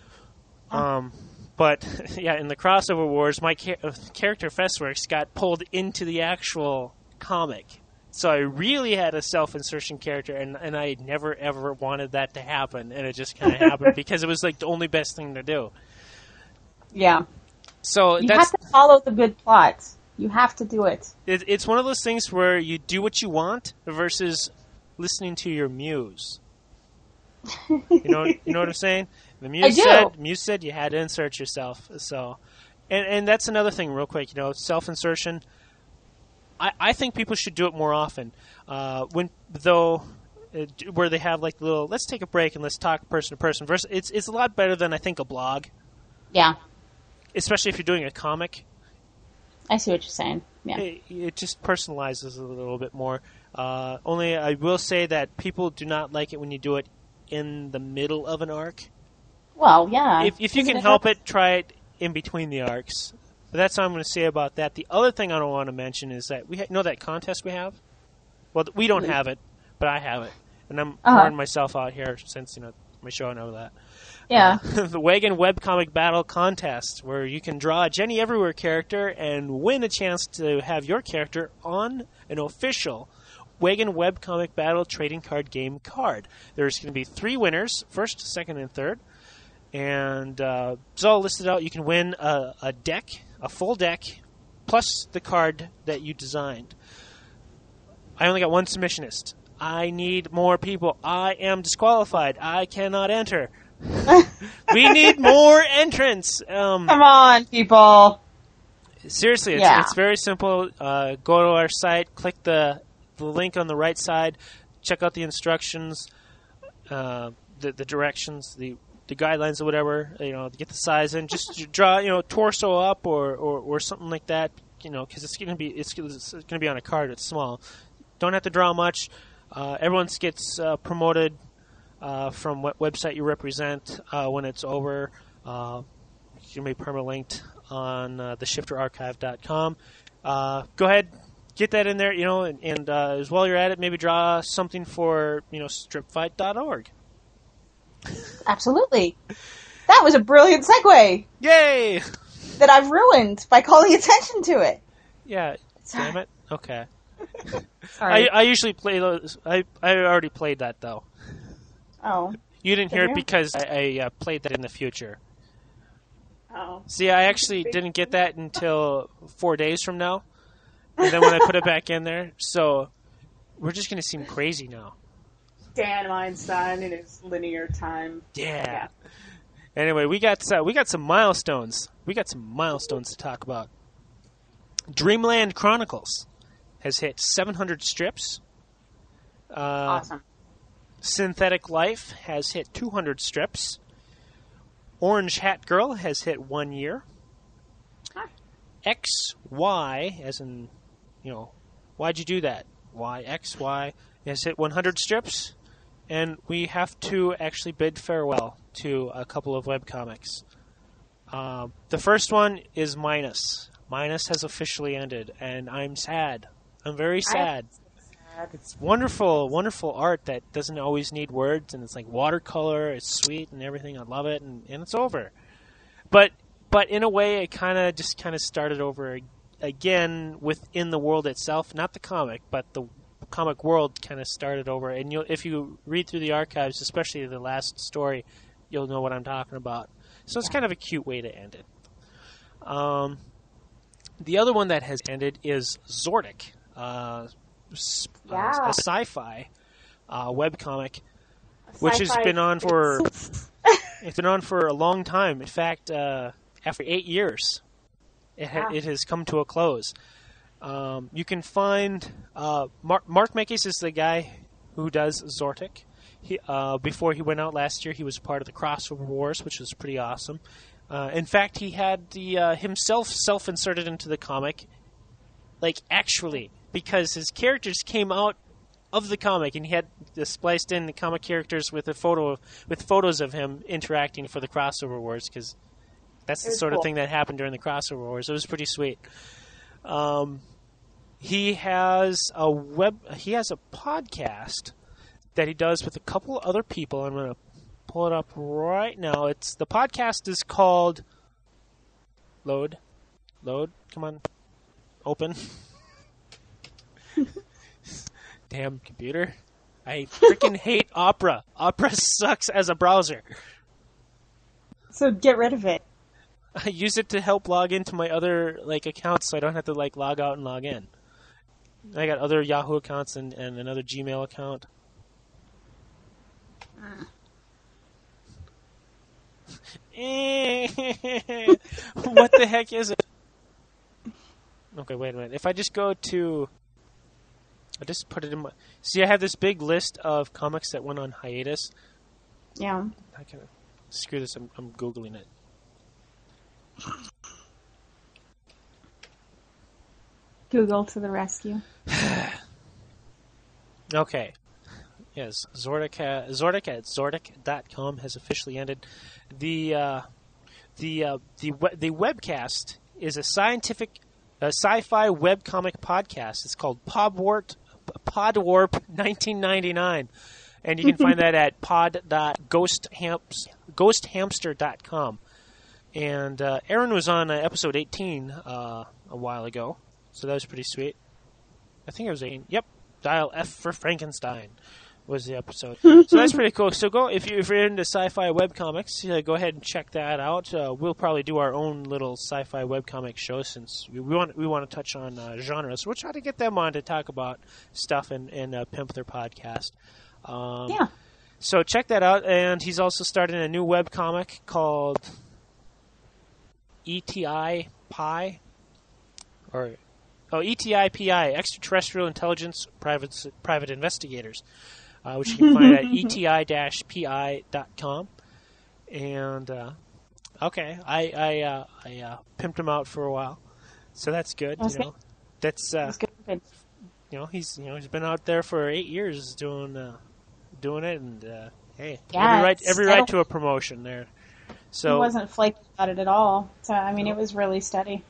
But, yeah, in the crossover wars, my character Fessworks got pulled into the actual comic. So I really had a self-insertion character, and I never, ever wanted that to happen, and it just kind of happened because it was like the only best thing to do. Yeah. So you have to follow the good plots. You have to do it. It's one of those things where you do what you want versus listening to your muse. You know what I'm saying? The muse said you had to insert yourself. So, and that's another thing, real quick. Self-insertion. I think people should do it more often. Where they have like little, let's take a break and let's talk person to person. Versus, it's a lot better than I think a blog. Yeah. Especially if you're doing a comic. I see what you're saying. Yeah. It just personalizes a little bit more. Only I will say that people do not like it when you do it in the middle of an arc. Well, yeah. If you can help it, try it in between the arcs. But that's all I'm going to say about that. The other thing I don't want to mention is that we know that contest we have? Well, we don't have it, but I have it. And I'm pouring myself out here since, my show, I know that. Yeah. The Wagon Webcomic Battle Contest, where you can draw a Jenny Everywhere character and win a chance to have your character on an official Wagon Webcomic Battle trading card game card. There's going to be 3 winners, first, second, and third. And it's all listed out. You can win a deck, a full deck, plus the card that you designed. I only got one submissionist. I need more people. I am disqualified. I cannot enter. We need more entrants. Come on, people. Seriously, it's very simple. Go to our site, click the link on the right side, check out the instructions, the directions, the guidelines or whatever. Get the size in. Just draw, torso up or something like that. Because it's going to be on a card. It's small. Don't have to draw much. Everyone gets promoted from what website you represent when it's over. It's going to be permalinked on theshifterarchive.com. Go ahead, get that in there, and as while you're at it, maybe draw something for, stripfight.org. Absolutely. That was a brilliant segue. Yay! That I've ruined by calling attention to it. Yeah, damn it. Okay. Sorry. I usually play those. I already played that, though. Oh. You didn't hear it because I played that in the future. Oh. See, I actually didn't get that until 4 days from now. And then when I put it back in there, so we're just going to seem crazy now. Dan Einstein in his linear time. Yeah. Anyway, we got some milestones. We got some milestones to talk about. Dreamland Chronicles has hit 700 strips. Awesome. Synthetic Life has hit 200 strips. Orange Hat Girl has hit 1 year. Huh. XY, as in, why'd you do that? YXY has hit 100 strips. And we have to actually bid farewell to a couple of webcomics. The first one is Minus. Minus has officially ended, and I'm sad. I'm very sad. It's wonderful, wonderful art that doesn't always need words, and it's like watercolor. It's sweet and everything. I love it, and it's over. But in a way, it kind of started over again within the world itself, not the comic, but the comic world kind of started over. And if you read through the archives, especially the last story, you'll know what I'm talking about. So it's kind of a cute way to end it. The other one that has ended is Zordic, a sci-fi webcomic, which has been on for a long time. In fact, after 8 years, it has come to a close. You can find Mark Mekies is the guy who does Zordic. Before he went out last year, he was part of the Crossover Wars, which was pretty awesome. In fact, he had himself self-inserted into the comic, actually, because his characters came out of the comic, and he had spliced in the comic characters with photos of him interacting for the Crossover Wars, because that's the sort of thing that happened during the Crossover Wars. It was pretty sweet. He has a podcast that he does with a couple other people. I'm going to pull it up right now. The podcast is called Load. Come on. Open. Damn computer. I freaking hate Opera. Opera sucks as a browser. So get rid of it. I use it to help log into my other accounts, so I don't have to log out and log in. I got other Yahoo accounts and another Gmail account. What the heck is it? Okay, wait a minute. If I just go to... I just put it in my... See, I have this big list of comics that went on hiatus. Yeah. I can screw this. I'm Googling it. Google to the rescue. Okay. Yes, Zordic at Zordic.com has officially ended. The webcast is a sci-fi webcomic podcast. It's called Podwarp 1999. And you can find that at pod.ghosthamster.com. And Aaron was on episode 18 a while ago, so that was pretty sweet. I think it was 18. Yep, Dial F for Frankenstein was the episode. So that's pretty cool. So go if you're into sci-fi webcomics, go ahead and check that out. We'll probably do our own little sci-fi webcomic show since we want to touch on genres. We'll try to get them on to talk about stuff and pimp their podcast. Yeah. So check that out. And he's also starting a new webcomic called ETI Pi, ETI PI, Extraterrestrial Intelligence Private Investigators, which you can find at eti-pi.com. And okay, I pimped him out for a while, so that's good. That's good. He's been out there for 8 years doing it, and hey, every right to a promotion there. So he wasn't flaky about it at all. So it was really steady.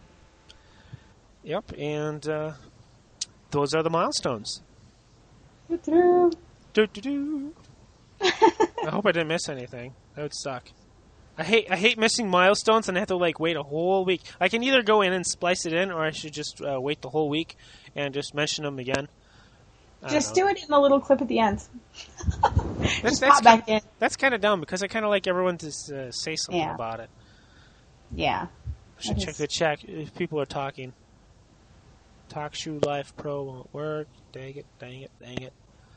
Yep, and those are the milestones. Do-do-do. Do-do-do. I hope I didn't miss anything. That would suck. I hate missing milestones, and I have to wait a whole week. I can either go in and splice it in, or I should just wait the whole week and just mention them again. Just do it in a little clip at the end. That's pop back in. That's kind of dumb, because I kind of like everyone to say something about it. Yeah. I should check the chat if people are talking. TalkShoe Live Pro won't work. Dang it.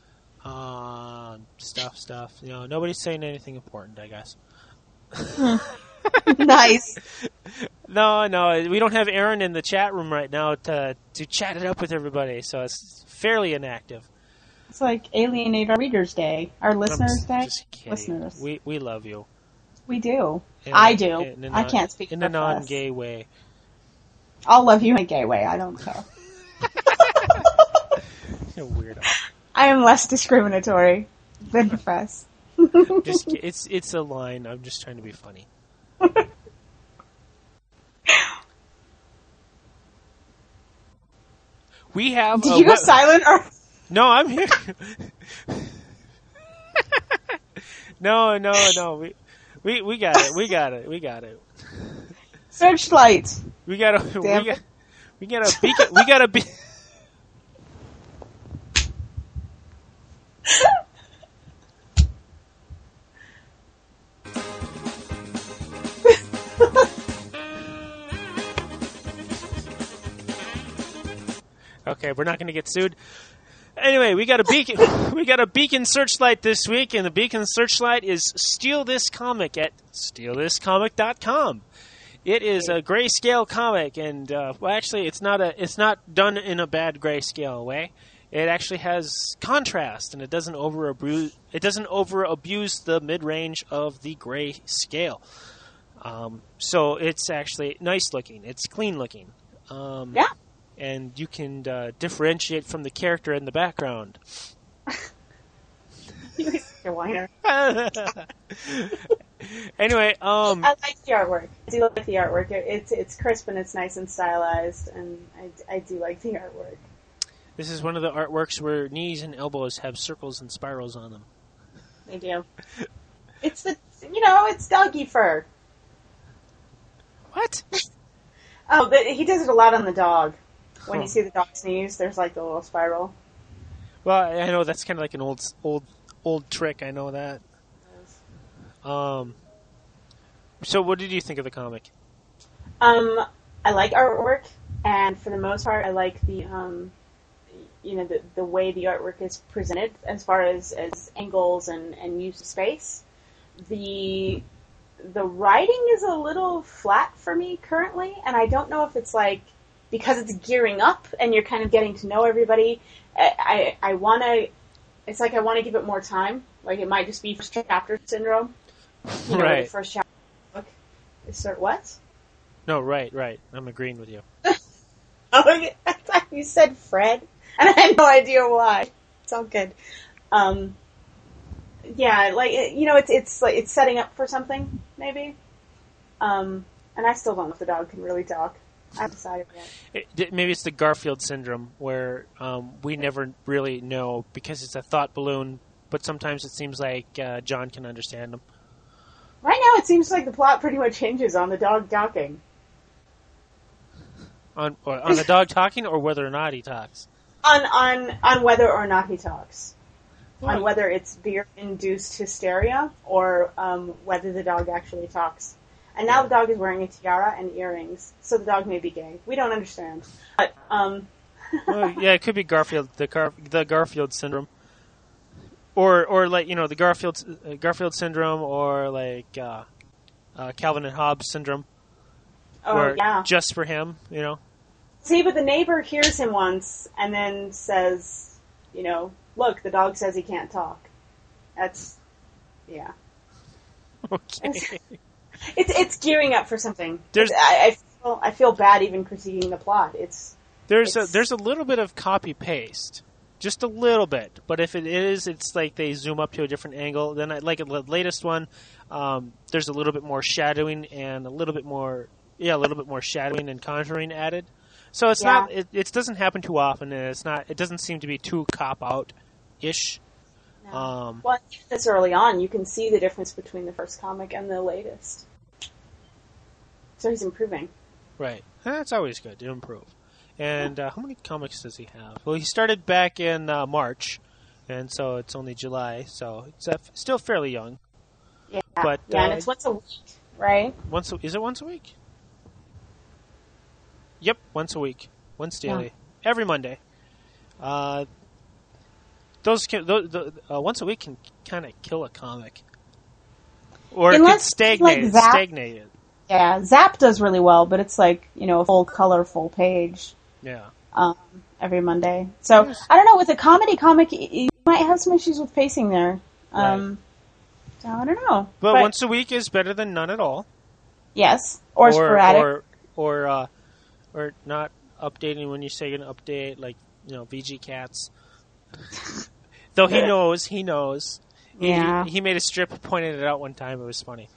Stuff. Nobody's saying anything important, I guess. Nice. No, we don't have Aaron in the chat room right now to chat it up with everybody, so it's fairly inactive. It's like alienate our readers' day, our listeners' day. Just kidding. Listeners, we love you. we do. I do. I can't speak in for a non-gay way. I'll love you in a gay way. I don't care. You're a weirdo. I am less discriminatory than Profess. It's a line. I'm just trying to be funny. We have. Did you go silent? Or? No, I'm here. No. We got it. We got it. Searchlight. We got a beacon. We got a beacon. Okay, we're not going to get sued. Anyway, we got a beacon. We got a beacon searchlight this week, and the beacon searchlight is Steal This Comic at StealThisComic.com. It is a grayscale comic, and well, actually, it's not done in a bad grayscale way. It actually has contrast, and it doesn't over abuse the mid range of the grayscale. So it's actually nice looking. It's clean looking. Yeah. And you can differentiate from the character in the background. You're a whiner. Anyway, I like the artwork. I do like the artwork. It's crisp and it's nice and stylized, and I do like the artwork. This is one of the artworks where knees and elbows have circles and spirals on them. They do. It's it's doggy fur. What? Oh, he does it a lot on the dog. When you see the dog sneeze, there's like the little spiral. Well, I know that's kind of like an old trick. I know that. So what did you think of the comic? I like artwork, and for the most part, I like the the way the artwork is presented as far as angles and use of space. The writing is a little flat for me currently, and I don't know if it's like because it's gearing up and you're kind of getting to know everybody. I want to give it more time. Like it might just be first chapter syndrome. Right. The first chapter book is sort of what? No, right. I'm agreeing with you. Oh, I thought you said Fred, and I had no idea why. It's all good. Yeah, like it's like it's setting up for something, maybe. And I still don't know if the dog can really talk. I haven't decided yet. Maybe it's the Garfield syndrome, where we never really know because it's a thought balloon. But sometimes it seems like John can understand them. Right now, it seems like the plot pretty much hinges on the dog talking. On the dog talking, or whether or not he talks. On whether or not he talks. Right. On whether it's beer-induced hysteria or whether the dog actually talks. And now the dog is wearing a tiara and earrings, so the dog may be gay. We don't understand. But, well, yeah, it could be Garfield, the Garfield syndrome. Or like, the Garfield syndrome, or like Calvin and Hobbes syndrome. Oh, yeah. Just for him, See, but the neighbor hears him once and then says, look, the dog says he can't talk. That's, yeah. Okay. It's gearing up for something. I feel bad even critiquing the plot. There's a little bit of copy paste, just a little bit. But if it is, it's like they zoom up to a different angle. Then like the latest one, there's a little bit more shadowing and a little bit more shadowing and contouring added. So it's not. It doesn't happen too often, and it's not. It doesn't seem to be too cop out ish. No. Well, this early on, you can see the difference between the first comic and the latest. So he's improving. Right. That's always good to improve. And how many comics does he have? Well, he started back in March, and so it's only July, so it's still fairly young. Yeah. But, and it's once a week, right? Is it once a week? Yep, once a week. Once daily. Yeah. Every Monday. Once a week can kind of kill a comic. Or it can stagnate it. Yeah, Zap does really well, but it's like, a full colorful page. Yeah. Every Monday. So, I don't know, with a comedy comic, you might have some issues with pacing there. Right. So, I don't know. But once a week is better than none at all. Yes. Or sporadic. Or not updating when you say you're going to update, like, VG Cats. Though he knows. Yeah. He made a strip, pointed it out one time. It was funny.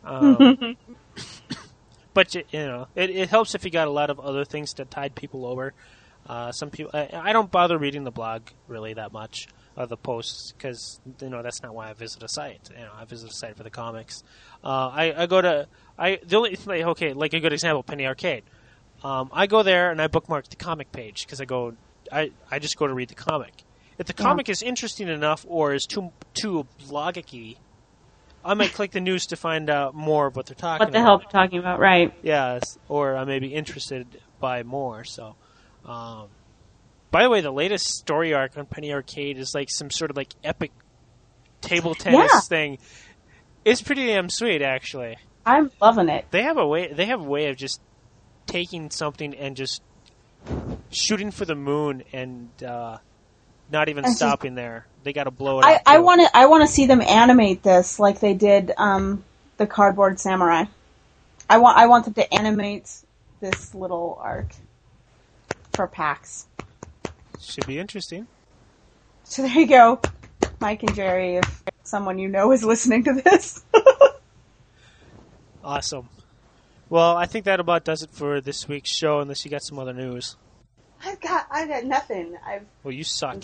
But, it helps if you got a lot of other things to tide people over. Some people, I don't bother reading the blog really that much, the posts, because that's not why I visit a site. I visit a site for the comics. I go to the only like a good example, Penny Arcade. I go there and I bookmark the comic page because I just go to read the comic. If the comic is interesting enough or is too blogicky, I might click the news to find out more of what they're talking about. What the hell they're talking about, right? Yes, or I may be interested by more, so... by the way, the latest story arc on Penny Arcade is like some sort of like epic table tennis thing. It's pretty damn sweet, actually. I'm loving it. They have a way of just taking something and just shooting for the moon and not even stopping there. They got to blow it up. I want to see them animate this like they did the Cardboard Samurai. I want them to animate this little arc for PAX. Should be interesting. So there you go, Mike and Jerry, if someone is listening to this. Awesome. Well, I think that about does it for this week's show, unless you got some other news. I've got nothing. Well, you suck.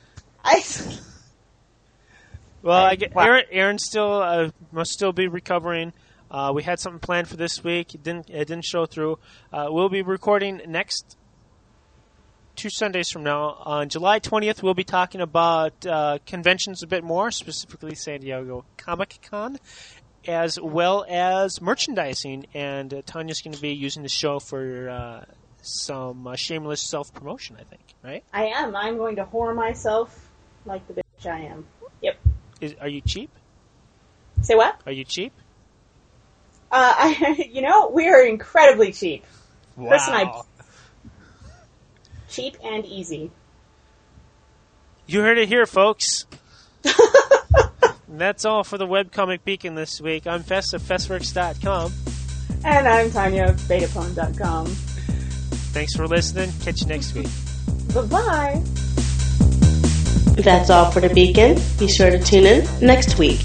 Wow. Aaron still must still be recovering. We had something planned for this week. It didn't show through. We'll be recording next 2 Sundays from now. On July 20th, we'll be talking about conventions a bit more, specifically San Diego Comic-Con, as well as merchandising. And Tanya's going to be using the show for some shameless self-promotion, I think, right? I am. I'm going to whore myself like the bitch I am. Yep. Are you cheap? Say what? Are you cheap? We are incredibly cheap. Wow. Chris and I... Cheap and easy. You heard it here, folks. That's all for the Webcomic Beacon this week. I'm Fess of Fessworks.com. And I'm Tanya of Betapone.com. Thanks for listening. Catch you next week. Bye-bye. That's all for the Beacon. Be sure to tune in next week.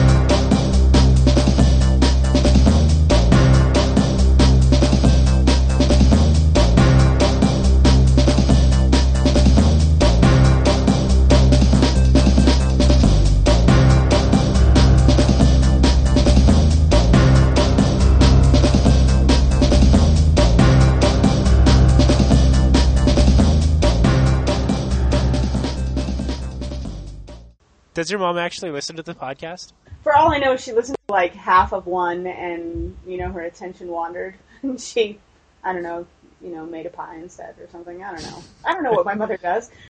Does your mom actually listen to the podcast? For all I know, she listened to like half of one, and her attention wandered, and she, I don't know, made a pie instead or something. I don't know what my mother does.